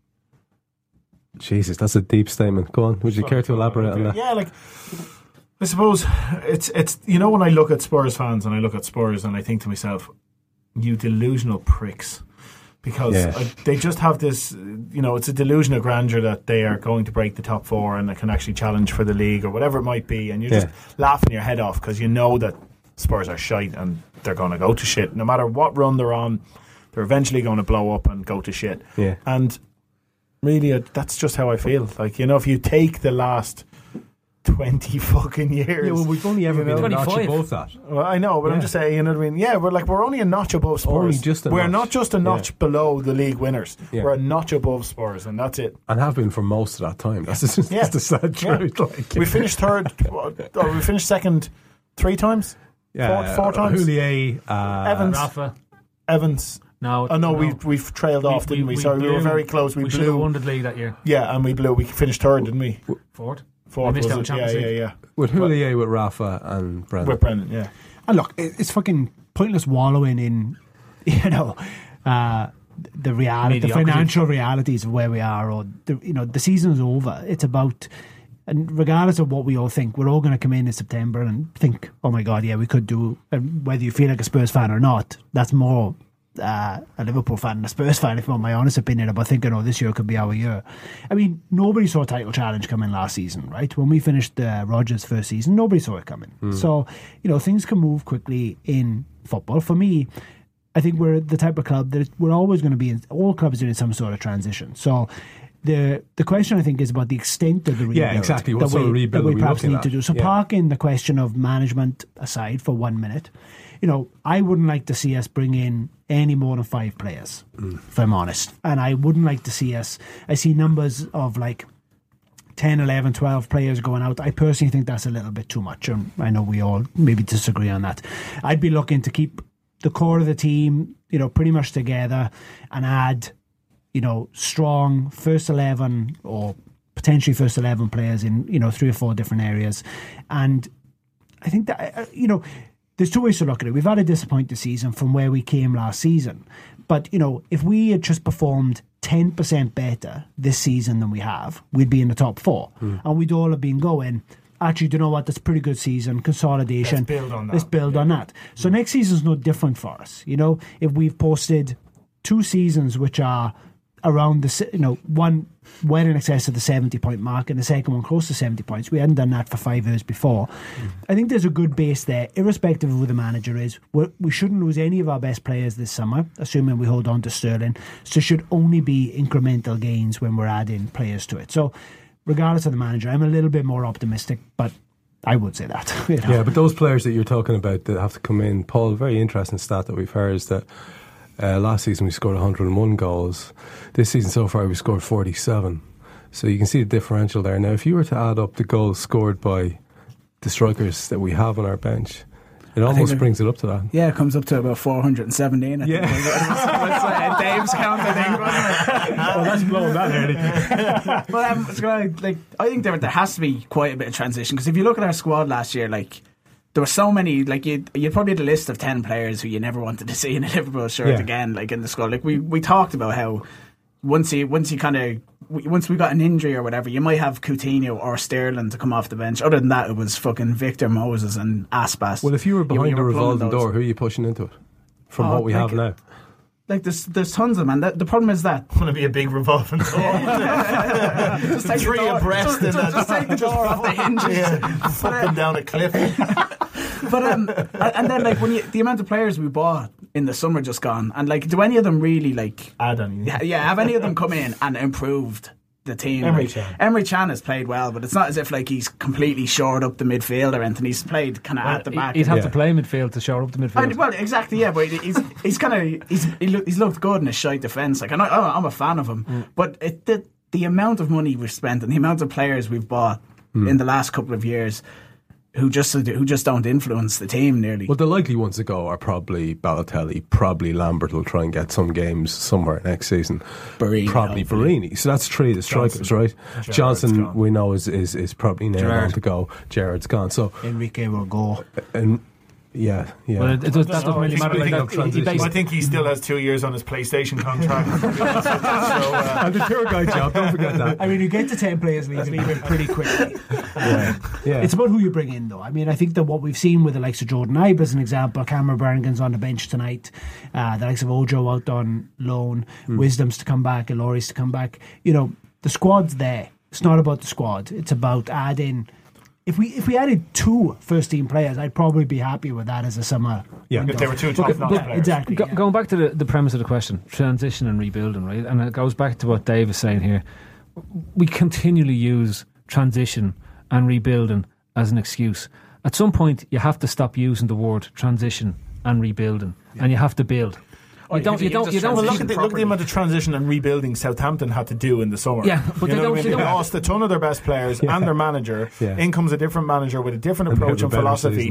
Jesus, that's a deep statement. Go on. Would you care to elaborate on that? Yeah, like I suppose it's it's you know when I look at Spurs fans and I look at Spurs and I think to myself, you delusional pricks, because Yeah. I, they just have this, you know, it's a delusion of grandeur that they are going to break the top four and they can actually challenge for the league or whatever it might be, and you're Yeah. just laughing your head off because you know that Spurs are shite and they're going to go to shit no matter what run they're on. They're eventually going to blow up and go to shit. Yeah. And really, uh, that's just how I feel. Like, you know, if you take the last twenty fucking years. Yeah, well, we've only ever you know, been a notch twenty-five. above that. Well, I know, but I'm Yeah. just saying, you know what I mean? Yeah, we're like, we're only a notch above Spurs. Only just a we're notch. not just a notch Yeah. below the league winners. Yeah. We're a notch above Spurs, and that's it. And have been for most of that time. That's, just, Yeah. that's the sad Yeah. truth. Like, We finished third, or we finished second three times? yeah, four, four times? Houllier, uh, Evans. Rafa. Evans. No. Oh, no, we we've trailed off, didn't we? Sorry, we were blew- very close. We, We should have blew. won the league that year. Yeah, and we blew. We finished third, didn't we? Fourth. Fourth, missed was out it? on Yeah, Champions yeah, League. yeah. with Houllier, with Rafa and Brendan. With Brendan, yeah. And look, it- it's fucking pointless wallowing in, you know, uh, the reality, the Mediocrity. financial realities of where we are, or the, you know, the season's over. It's about And regardless of what we all think, we're all going to come in in September and think, oh my God, yeah, we could do, and whether you feel like a Spurs fan or not, that's more uh, a Liverpool fan than a Spurs fan, if you want my honest opinion, about thinking, oh, this year could be our year. I mean, nobody saw a title challenge coming last season, right? When we finished uh, Rodgers' first season, nobody saw it coming. Mm. So, you know, things can move quickly in football. For me, I think we're the type of club that we're always going to be in, all clubs are in some sort of transition. So the the question, I think, is about the extent of the rebuild. Yeah, exactly. What that sort we, of rebuild that we are we perhaps looking need at? to do. So Yeah. parking the question of management aside for one minute, you know, I wouldn't like to see us bring in any more than five players, mm. if I'm honest. And I wouldn't like to see us, I see numbers of like ten, eleven, twelve players going out. I personally think that's a little bit too much. And I know we all maybe disagree on that. I'd be looking to keep the core of the team, you know, pretty much together and add, you know, strong first eleven or potentially first eleven players in, you know, three or four different areas. And I think that, uh, you know, there's two ways to look at it. We've had a disappointing season from where we came last season. But, you know, if we had just performed ten percent better this season than we have, we'd be in the top four. Mm. And we'd all have been going, actually, do you know what? That's a pretty good season. Consolidation. Let's build on that. Let's build yeah. on that. So mm. next season's no different for us. You know, if we've posted two seasons which are around the, you know, one well in excess of the seventy point mark and the second one close to seventy points. We hadn't done that for five years before. Mm. I think there's a good base there, irrespective of who the manager is. We're, we shouldn't lose any of our best players this summer, assuming we hold on to Sterling. So it should only be incremental gains when we're adding players to it. So regardless of the manager, I'm a little bit more optimistic, but I would say that. You know? Yeah, but those players that you're talking about that have to come in, Paul, very interesting stat that we've heard is that Uh, last season we scored one hundred and one goals. This season so far we scored forty-seven. So you can see the differential there. Now if you were to add up the goals scored by the strikers that we have on our bench, it almost brings it up to that. Yeah, it comes up to about four hundred seventeen. I yeah. think. It's like Dave's count, I think, wasn't it? Well, that's blowing that early. But um, it's gonna, like, I think there, there has to be quite a bit of transition, because if you look at our squad last year, like, there were so many, like, you'd, you'd probably had a list of ten players who you never wanted to see in a Liverpool shirt yeah. again, like, in the squad. Like, we, we talked about how once you, once you kind of, once we got an injury or whatever, you might have Coutinho or Sterling to come off the bench. Other than that, it was fucking Victor Moses and Aspas. Well, if you were behind you, the you revolving door, who are you pushing into it? From oh, what we like, have now? Like, there's there's tons of them, and the problem is that it's going to be a big revolving door. just take three the door, abreast just, in just, that. just take the door off the hinges. Yeah, fucking down a cliff. But um, and then like when you, the amount of players we bought in the summer just gone, and like, do any of them really like add on? Yeah, yeah, have any of them come in and improved the team? Emery like, Chan. Emery Chan has played well, but it's not as if like he's completely shored up the midfield or anything. He's played kind of well, at the back. He'd have yeah. to play midfield to shore up the midfield. And, well, exactly, yeah, but he's he's kind of he's he look, he's looked good in his shite defence. Like, and I, I'm a fan of him, mm. but it, the the amount of money we've spent and the amount of players we've bought mm. in the last couple of years who just who just don't influence the team nearly. Well, the likely ones to go are probably Balotelli, probably Lambert will try and get some games somewhere next season. Barini, probably hopefully. Barini. So that's three of the strikers, Johnson. right? Gerrard's Johnson, gone. we know, is is, is probably nailed Gerrard. on to go. Gerrard's gone. So Enrique will go. and yeah, yeah. Well, it, it does, that doesn't know. really matter. Like Speaking that, of he- he transition. basically- I think he still has two years on his PlayStation contract. so, uh, and the tour guide job, don't forget that. I mean, you get to ten players leave, leave it pretty quickly. Yeah, yeah. It's about who you bring in, though. I mean, I think that what we've seen with the likes of Jordan Ibe as an example, Cameron Brannigan's on the bench tonight, uh, the likes of Ojo out on loan, mm. Wisdom's to come back, Ilori's to come back. You know, the squad's there. It's not about the squad. It's about adding. If we if we added two first team players, I'd probably be happy with that as a summer. Yeah. window. if they were two top notch Yeah, players. exactly. Go, yeah. Going back to the, the premise of the question, transition and rebuilding, right? And it goes back to what Dave is saying here. We continually use transition and rebuilding as an excuse. At some point, you have to stop using the word transition and rebuilding, yeah. and you have to build. Oh, You don't. You don't. You don't. Well, look transition at, the, look at the amount of transition and rebuilding Southampton had to do in the summer. Yeah, but you they know don't- what I mean? they They don't- lost a ton of their best players Yeah. and their manager. Yeah. In comes a different manager with a different And approach a and better philosophy. season.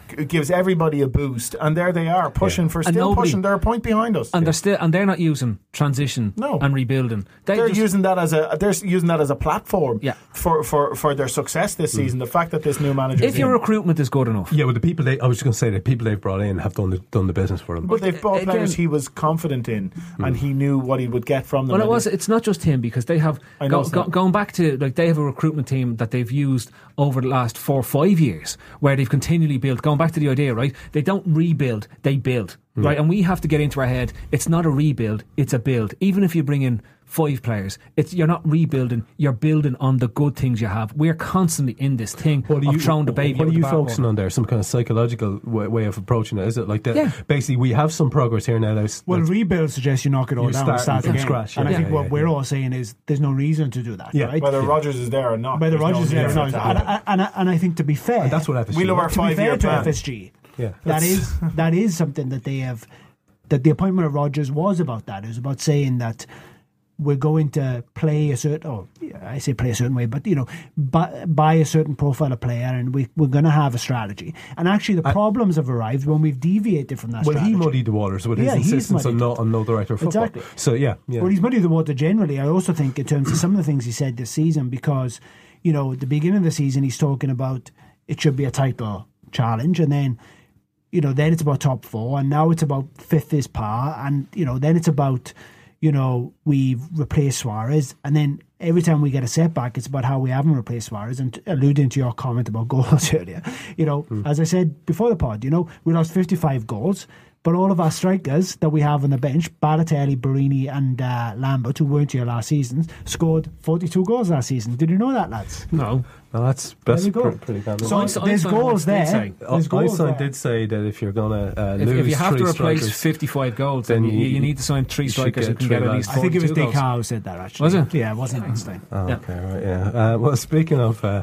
gives everybody a boost, and there they are pushing Yeah. for And still nobody- pushing. They're a point behind us, And they're still, and they're not using transition No. and rebuilding. They they're just- using that as a they're using that as a platform Yeah. for, for, for their success this season. The fact that this new manager, if your recruitment is good enough, Yeah, well, the people they, I was just going to say the people they've brought in have done the, done the business for them. but they've bought Again- players he was confident in, and he knew what he would get from them. Well, it and was. he- It's not just him because they have I know go, it's go, not. going back to like they have a recruitment team that they've used over the last four or five years where they've continually built. Going back to the idea, right? They don't rebuild; they build, right? And we have to get into our head. It's not a rebuild; it's a build. Even if you bring in five players, it's you're not rebuilding; you're building on the good things you have. We're constantly in this thing What are of you, throwing the baby. What out are with you the bathwater. focusing on there? Some kind of psychological way, way of approaching it? Is it like that? Yeah. Basically, we have some progress here now. That's, Well, that's- rebuild suggests you knock it all You down start and start from again. scratch, and yeah, I think yeah, what yeah, we're yeah. all saying is there's no reason to do that, Yeah. right? whether Rodgers is there or not. Whether there's no Rodgers is there or reason not. to And, do it. and, and, and I think to be fair, and that's what F S G. We love our to be fair five-year to plan. F S G, Yeah. that is that is something that they have. That the appointment of Rodgers was about that. It was about saying that we're going to play a certain, oh, I say play a certain way, but you know, buy, buy a certain profile of player, and we, we're going to have a strategy. And actually, the I- problems have arrived when we've deviated from that Well, strategy. he muddied the waters with his Yeah, he's insistence on muddied no, it. on no director of football. Exactly. So yeah, yeah. Well, he's muddied the water generally. I also think in terms of some of the things he said this season, because, you know, at the beginning of the season, he's talking about it should be a title challenge, and then, you know, then it's about top four, and now it's about fifth is par, and, you know, then it's about, you know, we've replaced Suarez, and then every time we get a setback, it's about how we haven't replaced Suarez. And alluding to your comment about goals earlier, you know, Hmm. as I said before the pod, you know, we lost fifty-five goals, but all of our strikers that we have on the bench, Balotelli, Barini, and uh, Lambert, who weren't here last season, scored forty-two goals last season. Did you know that, lads? No. Well, that's that's There we go. pr- pretty common. So Einstein- there's Einstein goals once did there. say- There's goals Einstein there. did say that if you're going to uh, If, lose if you have three to replace strikers, fifty-five goals, then then you, you- you need to sign three you should strikers who get can three get at lads. least I think it was forty-two Dick goals. Howe who said that, actually. Was it? Yeah, it wasn't Einstein. Oh, Yeah. okay, right, yeah. Uh, well, speaking of uh,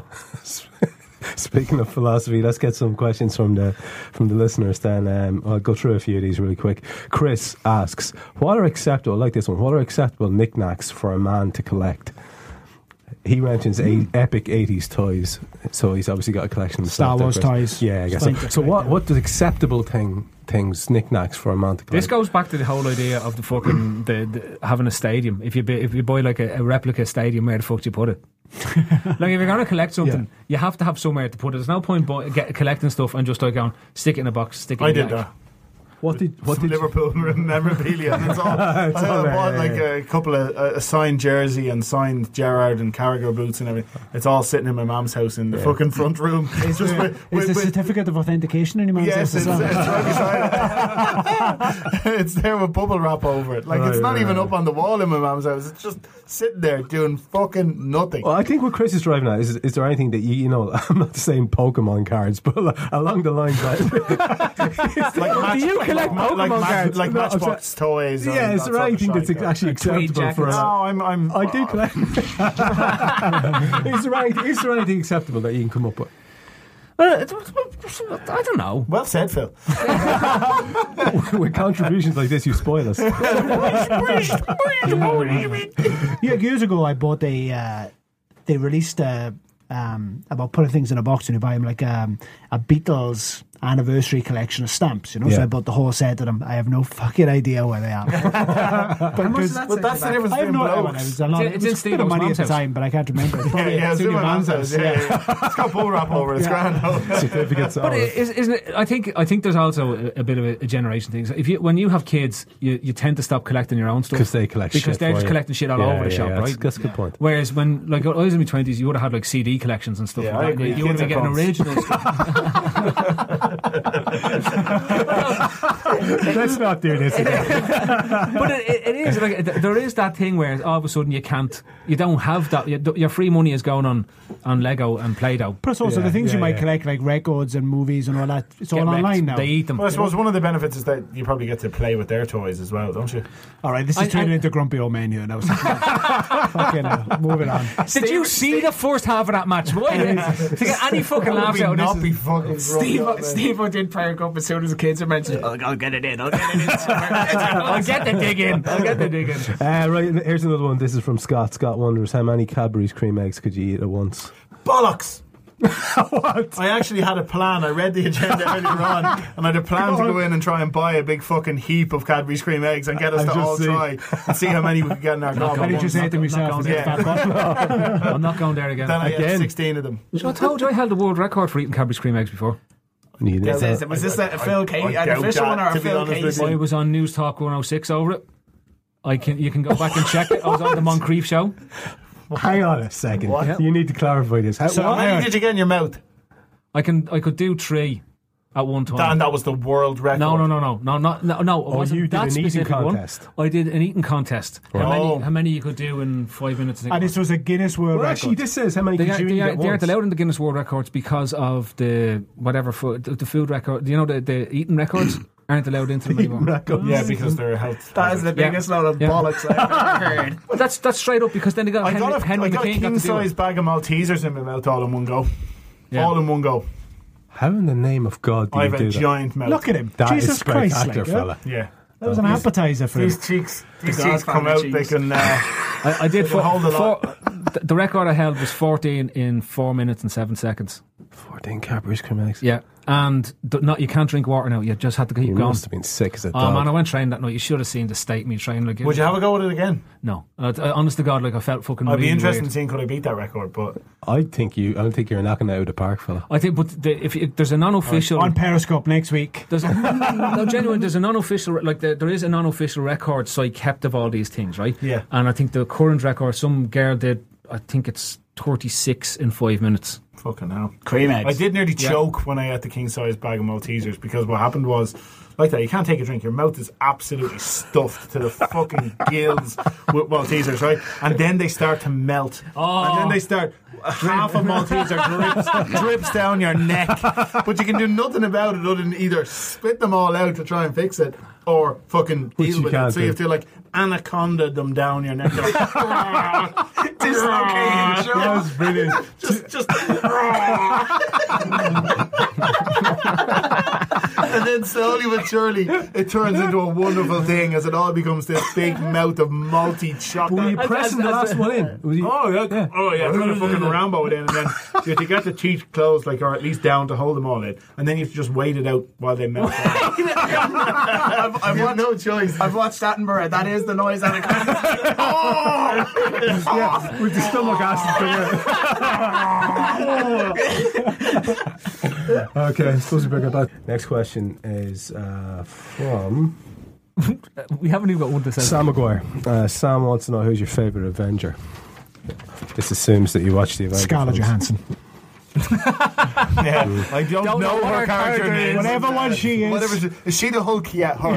speaking of philosophy, let's get some questions from the from the listeners. Then um, I'll go through a few of these really quick. Chris asks, "What are acceptable? I like this one. What are acceptable knickknacks for a man to collect?" He mentions a epic eighties toys, so he's obviously got a collection of Star stuff there, Wars Chris. toys. Yeah, I guess Fine so. to So collect, what yeah. what does acceptable thing things knickknacks for a man to collect? This goes back to the whole idea of the fucking the, the having a stadium. If you be, if you buy like a, a replica stadium, where the fuck do you put it? Like if you're gonna collect something, Yeah. you have to have somewhere to put it. There's no point buy, get, collecting stuff and just like going stick it in a box, stick it. I in a did bag. that. What did what Some did Liverpool memorabilia. And it's all, I all there, bought yeah, like yeah. a couple of uh, a signed jersey and signed Gerrard and Carragher boots and everything. It's all sitting in my mum's house in the fucking front room. Is, Just there, with- is with- the with- certificate of authentication in your man's Yes, house it's, as it's well? right beside it. It's there with bubble wrap over it. Like Right, it's not right, even right. up on the wall in my mum's house. It's just sitting there doing fucking nothing. Well, I think what Chris is driving at is, is there anything that you, you know, I'm not saying Pokemon cards, but like, along the lines that. like match, Do you collect like, like, Pokemon match- cards? like No, I'm Matchbox toys? and yeah, is that there sort of anything that's shite, yeah. actually tweed acceptable for jackets. a. No, I'm. I'm I do collect. is, there anything, is there anything acceptable that you can come up with? Uh, I don't know. Well said, Phil. With contributions like this, you spoil us. Yeah, years ago I bought a. Uh, they released a, um, about putting things in a box and you buy them like um, a Beatles anniversary collection of stamps. You know, so Yeah. I bought the whole set of them. I have no fucking idea where they are. but because- But that's the difference I have between no idea. It blokes. was a lot. It's It in was a bit of Steve-O's money at mum's the house. time, but I can't remember. It's Yeah, probably yeah, it's in in your my mum's mum's house. Yeah, yeah. It's got bull wrap over it. It's grand. though. Certificates. But it, is, isn't it? I think I think there's also a, a bit of a, a generation thing. So if you when you have kids, you, you tend to stop collecting your own stuff 'Cause they collect because shit they're for just you. collecting shit all Yeah, over the yeah, shop, yeah, right? that's- that's a good point. Whereas when like I was in my twenties, you would have had like C D collections and stuff Yeah, like I that. agree. You would have been Kids getting are original stuff. Let's not do this again. But it, it, it is like th- there is that thing where all of a sudden you can't, you don't have that. You, your free money is going on on Lego and Play-Doh. Plus, also Yeah, the things you yeah, might yeah. collect, like records and movies and all that, it's Get all wrecked. online now. They eat them. Well, I suppose one of the benefits is that you probably get to play with their toys as well, don't you? All right, this is I- turning I- into grumpy old man here now. So fucking hell, moving on. Did you see the first half of that match? Boy, to get any fucking laughs out of this. fucking Steve, Steve did perk up as soon as the kids are mentioned. Oh, I'll get it in. I'll get it in. I'll get the dig in. I'll get the dig in. Uh, right, and here's another one. This is from Scott. Scott wonders how many Cadbury's cream eggs could you eat at once? bollocks. What? I actually had a plan. I read the agenda earlier on, and I had a plan to go in and try and buy a big fucking heap of Cadbury's cream eggs and get us I've to all just seen- try and see how many we could get in our gob. I did just say to myself, going "Is it there. fat bottle?" I'm not going there again. Then I had Again. sixteen of them. So I told you I held the world record for eating Cadbury's cream eggs before. You Was know, this, was this a Phil Casey, I an doubt official that, one or a to be Phil honest with Casey? I was on News Talk one oh six over it. I can you can go back and check it. I was on the Moncrief show. hang on a second. What? You need to clarify this. How, So how what- many did you get in your mouth? I can I could do three at one time. That, and that was the world record. No, no, no, no, no, no, no, no. It Oh, wasn't you did that an eating specific one. contest. I did an eating contest. How Oh. many? How many you could do in five minutes? I think And it this was a Guinness World well, Record. actually, this says how many They, could are, you they, eat are, at they aren't once? allowed in the Guinness World Records because of the whatever food, the, the food record. You know the, the eating records aren't allowed into them anymore. Yeah, because they're health. That is the Yeah. biggest load of Yeah. bollocks I've ever heard. Well, that's that's straight up because then they got I Henry, got a, Henry I got a McCain got king to do size it. bag of Maltesers in my mouth all in one go. Yeah. All in one go. How in the name of God do I you have do a that? giant mouth. Look at him. That is Jesus Christ. spectacular, Like, yeah. fella. Yeah. That was an appetizer for him. These cheeks, these The cheeks come Godfather out. They cheeks. can. Uh, I, I did They can four, hold a four, lot. the, the record I held was fourteen in four minutes and seven seconds. fourteen Cadbury's cream eggs. Yeah, and th- not you can't drink water now. You just had to keep You going. must have been sick as a Oh dog. man, I went training that night. You should have seen the state me training. Like, would you have a go at it again? No, uh, t- uh, honest to God, like I felt fucking. I'd really be interested in weird. seeing could I beat that record, but I think you. I don't think you're knocking it out of the park, fella. I think, but the, if, if there's a non-official On Periscope next week. There's a, no, genuine. There's a non-official, like the, there is a non-official record site kept of all these things, right? Yeah. And I think the current record, some girl did, I think it's thirty-six in five minutes. fucking hell. Cream eggs. I did nearly Yeah. choke when I ate the king size bag of Maltesers because what happened was, like that, you can't take a drink. Your mouth is absolutely stuffed to the fucking gills with Maltesers, right? And then they start to melt. Oh. And then they start, half a Malteser drips, drips down your neck. But you can do nothing about it other than either spit them all out to try and fix it or fucking Which deal you with can't it. So you do. have to like anaconda them down your neck. You're like, Dislocated, sure. That was brilliant. just, just and then slowly but surely it turns into a wonderful thing as it all becomes this big mouth of malty chocolate. Were you pressing the last one in? Was you- Oh yeah, oh yeah, kind of fucking Rambo it in, and then you have to get the teeth closed, like or at least down to hold them all in, and then you have to just wait it out while they melt. I've, I've You watched, have no choice. I've watched Attenborough. That is the noise that it comes. yeah, with the stomach acid. Okay, I suppose we better go back. Next question is uh, from We haven't even got one to say. Sam Maguire. Uh, Sam wants to know who's your favourite Avenger. This assumes that you watch the Avenger Scarlett films. Johansson. Yeah, I don't, Don't know know her her character character name. is. Whatever one she is. Whatever she, is she the Hulk? Yeah, her.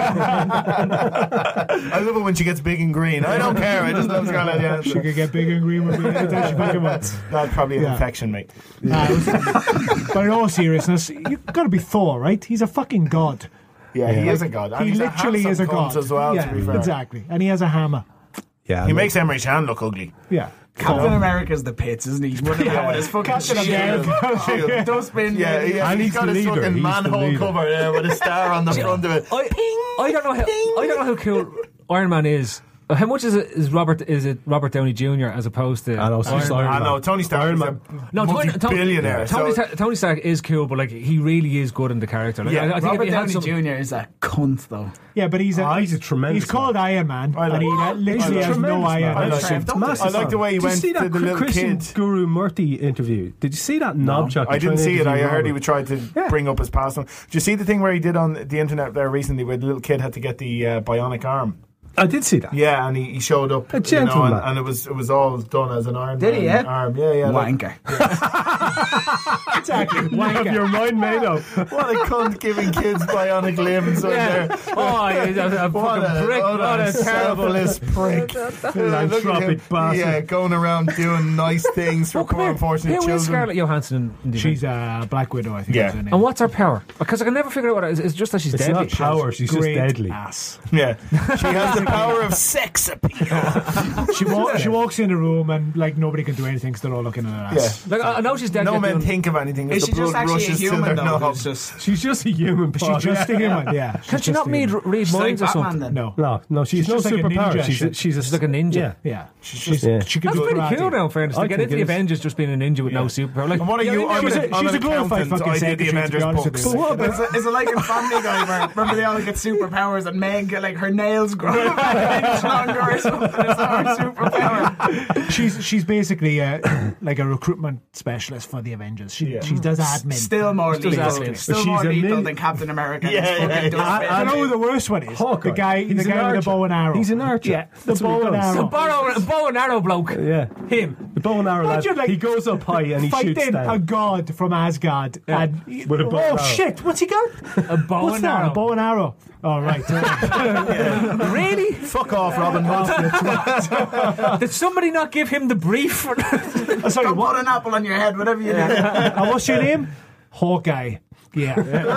I love it when she gets big and green. I don't care. I just love Scarlett She Johansson. could get big and green with me anytime she pick him up. That's probably an Yeah. infection, mate. Uh, but in all seriousness, you've got to be Thor, right? He's a fucking god. Yeah, he is a god. And He he's literally a is a handsome cunt god as well. Yeah, to be fair, exactly. And he has a hammer. Yeah, he I makes Emery Chan look ugly. Yeah. Captain America's the pits, isn't he? He's running out with his fucking Captain shield. America. Dustbin. Yeah, yeah. And he's he's got the his leader. fucking He's the manhole leader. cover there with a star on the front of it. I, I don't know how I don't know how cool Iron Man is. How much is it? Is Robert? Is it Robert Downey Junior as opposed to? I know, so Iron it's Man? Iron I Man. know Tony Stark Iron is Man. a No, Tony, multi-billionaire. Tony, so- Tony, Tony Stark is cool, but like he really is good in the character. Like, Yeah, I, I think Robert if he had Downey some, Junior is a cunt, though. Yeah, but he's a, Oh, he's a tremendous He's called man. Iron Man, I like- and he uh, literally He's a has no tremendous iron. man. I like Massive, him. don't Massive I like the way he Did you went see to that the little Christian kid. Guru Murthy interview? Did you see that knob jockey? I didn't trying to see it. I interview heard he Robert? would try to Yeah. bring up his past. Did you see the thing where he did on the internet there recently where the little kid had to get the uh, bionic arm? I did see that. Yeah, and he, he showed up. A you know, gentleman. and, and it was it was all done as an Iron Did he, Man yeah? arm. Yeah, yeah. like- Wanker. Exactly. You have your mind made up. what a cunt giving kids bionic limbs right there. oh, he's a, a What fucking a, prick! what What a a terrible. selfless prick. Look at him. Philanthropic bastard. Yeah, going around doing nice things for Oh, come poor here. unfortunate Who is children. Scarlett Johansson? In, in the She's a Black Widow, I think. Yeah. is her name. and what's her power? Because I can never figure out what it is. It's just that she's It's deadly. not power. She's just Great deadly. ass. Yeah, she has the power of sex appeal. she, wa- she walks in the room and like nobody can do anything because they're all looking at her ass. Yeah. Like, I I know she's dead. No yet men doing- think of anything. Is As she the just blood actually a rushes to human their though? knob. It's just She's just a human. She's Paul. just a human, yeah. Can She's she just not a read, human. read she's like minds or Batman something? then. No. No, no, she's, She's no just like a superpower. ninja she's a, shit. she's a She's like a ninja. Yeah. Yeah. She's, Yeah. She can That's do pretty karate. cool now, in fairness. I To get think into the it is. Avengers just being a ninja with no superpower. Like, And what are yeah, you? yeah, I'm she's an, a- I'm she's an a glorified accountant. fucking I did the secretary, to Avengers be honest with books. you. But what Is about it, is it like in Family Guy where remember they all get superpowers and Meg get like her nails grow about an inch longer or something? Is that her superpower? She's she's basically uh, like a recruitment specialist for the Avengers. She Yeah. she does admin. Still more Still lethal, admin. still She's more a lethal mil- than Captain America. Yeah, Just yeah, fucking does yeah. it. I know who the worst one is. Hawkeye. The guy, He's the an guy with the archer. bow and arrow. He's an archer. Yeah, the That's what he bow and does. arrow. The bow, bow and arrow bloke. Yeah. Him. The bow and arrow lad, Imagine, like, he goes up high and he shoots Fighting a down. god from Asgard. Yeah. And With a bow oh and arrow. shit! What's he got? A bow What's and that? arrow. A bow and arrow. Oh right. Really? Fuck off, Robin Hood. Did somebody not give him the brief? Oh, sorry. Don't What? put an apple on your head, whatever you do. And what's your name? Hawkeye. Yeah.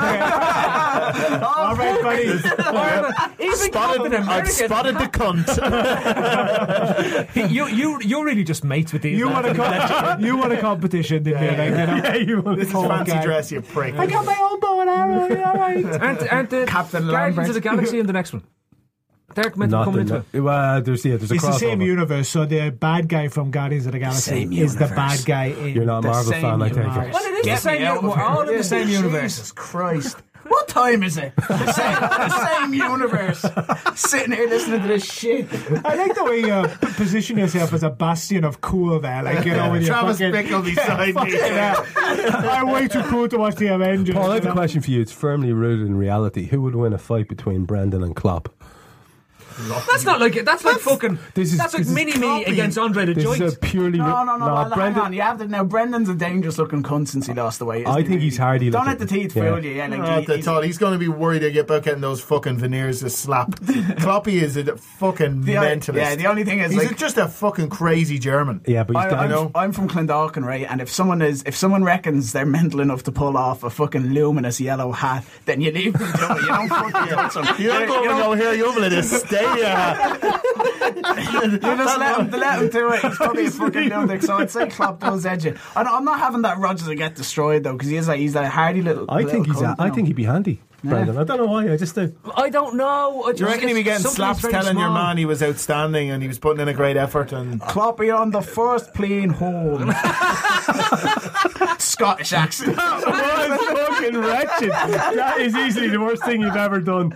All right, buddy. Even Spotted, Captain I've America. spotted the cunt. He- you, you, you're really just mates with these. You want lads. a com- you want a competition, didn't you? Like, you know, Yeah, you want This is Hawkeye. fancy dress, you prick. I got my own bow and arrow. Yeah, right. Aren't, aren't the Captain Guardians Lambert. of the Galaxy in the next one? They're meant to be Not coming the, into it. well, there's yeah, there's a It's the same crossover. universe, so the bad guy from Guardians of the Galaxy Same is the universe. bad guy in You're not a the Marvel same fan, I take it. universe. Well, it is Get the same. me out We're of here. all in the same universe. Jesus Christ. What time is it? The same, the same universe. Sitting here listening to this shit. I like the way you p- position yourself as a bastion of cool there, like you know, when you're Travis fucking, Bickle beside me. yeah. I'm way too cool to watch the Avengers. Paul, I you have a know. question for you. It's firmly rooted in reality. Who would win a fight between Brandon and Klopp? That's not like it. That's like fucking. this is- that's like this is mini me copy. against Andre the This Joint. is a purely No, no, no, no, hang Brendan. on. You have to now. Brendan's a dangerous looking cunt since he lost the weight. isn't I he, think he's really? hardy Don't looking. let the teeth Yeah. fool you. Yeah, like Not he- at he's- all. He's going to be worried about getting those fucking veneers to slap. Kloppy is a fucking The- mentalist. yeah, the only thing is, he's like- a, just a fucking crazy German. Yeah, but he's I, got, I'm, know. I'm from Clondalkin, right? And if someone is, if someone reckons they're mental enough to pull off a fucking luminous yellow hat, then you leave them to it. You don't fucking touch them. You don't go you over here, you over to stay. Uh, You just let him, let him do it. He's probably a fucking lunatic. So I'd say Klopp does edge it. I don't- I'm not having that Rodgers to get destroyed though, because he is like he's that hardy little. I think little he's. cunt, A, I you know. think he'd be handy, Brandon. I don't know why. I just think. I don't know. I do you reckon he'd be getting slaps telling your man he was outstanding and he was putting in a great effort? And Kloppy on the first plane home. Scottish accent. That was fucking wretched. That is easily the worst thing you've ever done.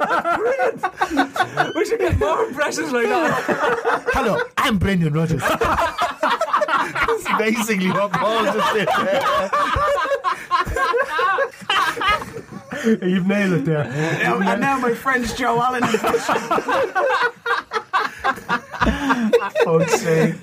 We should get more impressions like that. hello, I'm Brendan Rodgers. That's basically what Paul just did. You've nailed it there. Now, and now my friend's Joe Allen. Fuck's sake.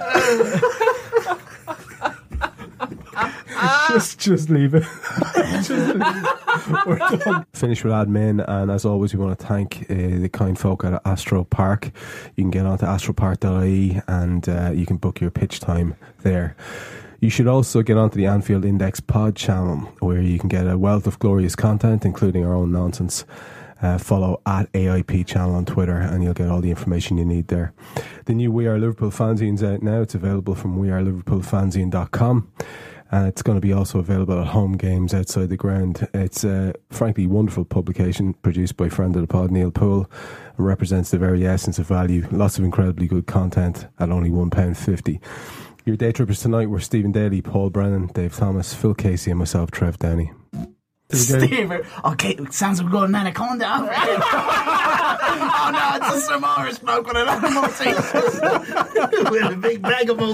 just, just leave it. Just leave it. We're done. Finish with admin, and as always, we want to thank uh, the kind folk at Astro Park. You can get onto astropark dot I E and uh, you can book your pitch time there. You should also get onto the Anfield Index pod channel, where you can get a wealth of glorious content, including our own nonsense. Uh, follow at A I P channel on Twitter and you'll get all the information you need there. The new We Are Liverpool fanzine's out now. It's available from we are liverpool fanzine dot com. And it's going to be also available at home games outside the ground. It's a frankly wonderful publication produced by friend of the pod, Neil Poole, and represents the very essence of value. Lots of incredibly good content at only one pound fifty. Your day trippers tonight were Stephen Daly, Paul Brennan, Dave Thomas, Phil Casey and myself, Trev Downey. Steve, okay, sounds like a good anaconda. Oh no, it's a Samoa smoke with a lot of Maltesers. With a big bag of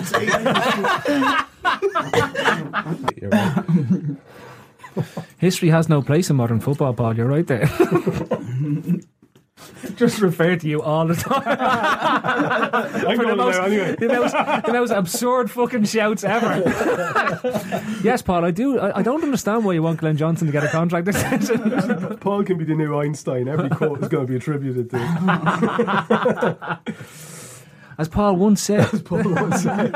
Maltesers. History has no place in modern football, Paul. You're right there. Just refer to you all the time. I'm For the going most, there anyway. the, most, the most absurd fucking shouts ever. Yes, Paul, I do. I, I don't understand why you want Glenn Johnson to get a contract this season. Paul can be the new Einstein. Every quote is going to be attributed to him. As Paul once said. Paul once said.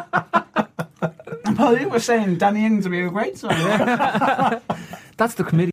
Paul, you were saying Danny Ings would be a great song. That's the committee.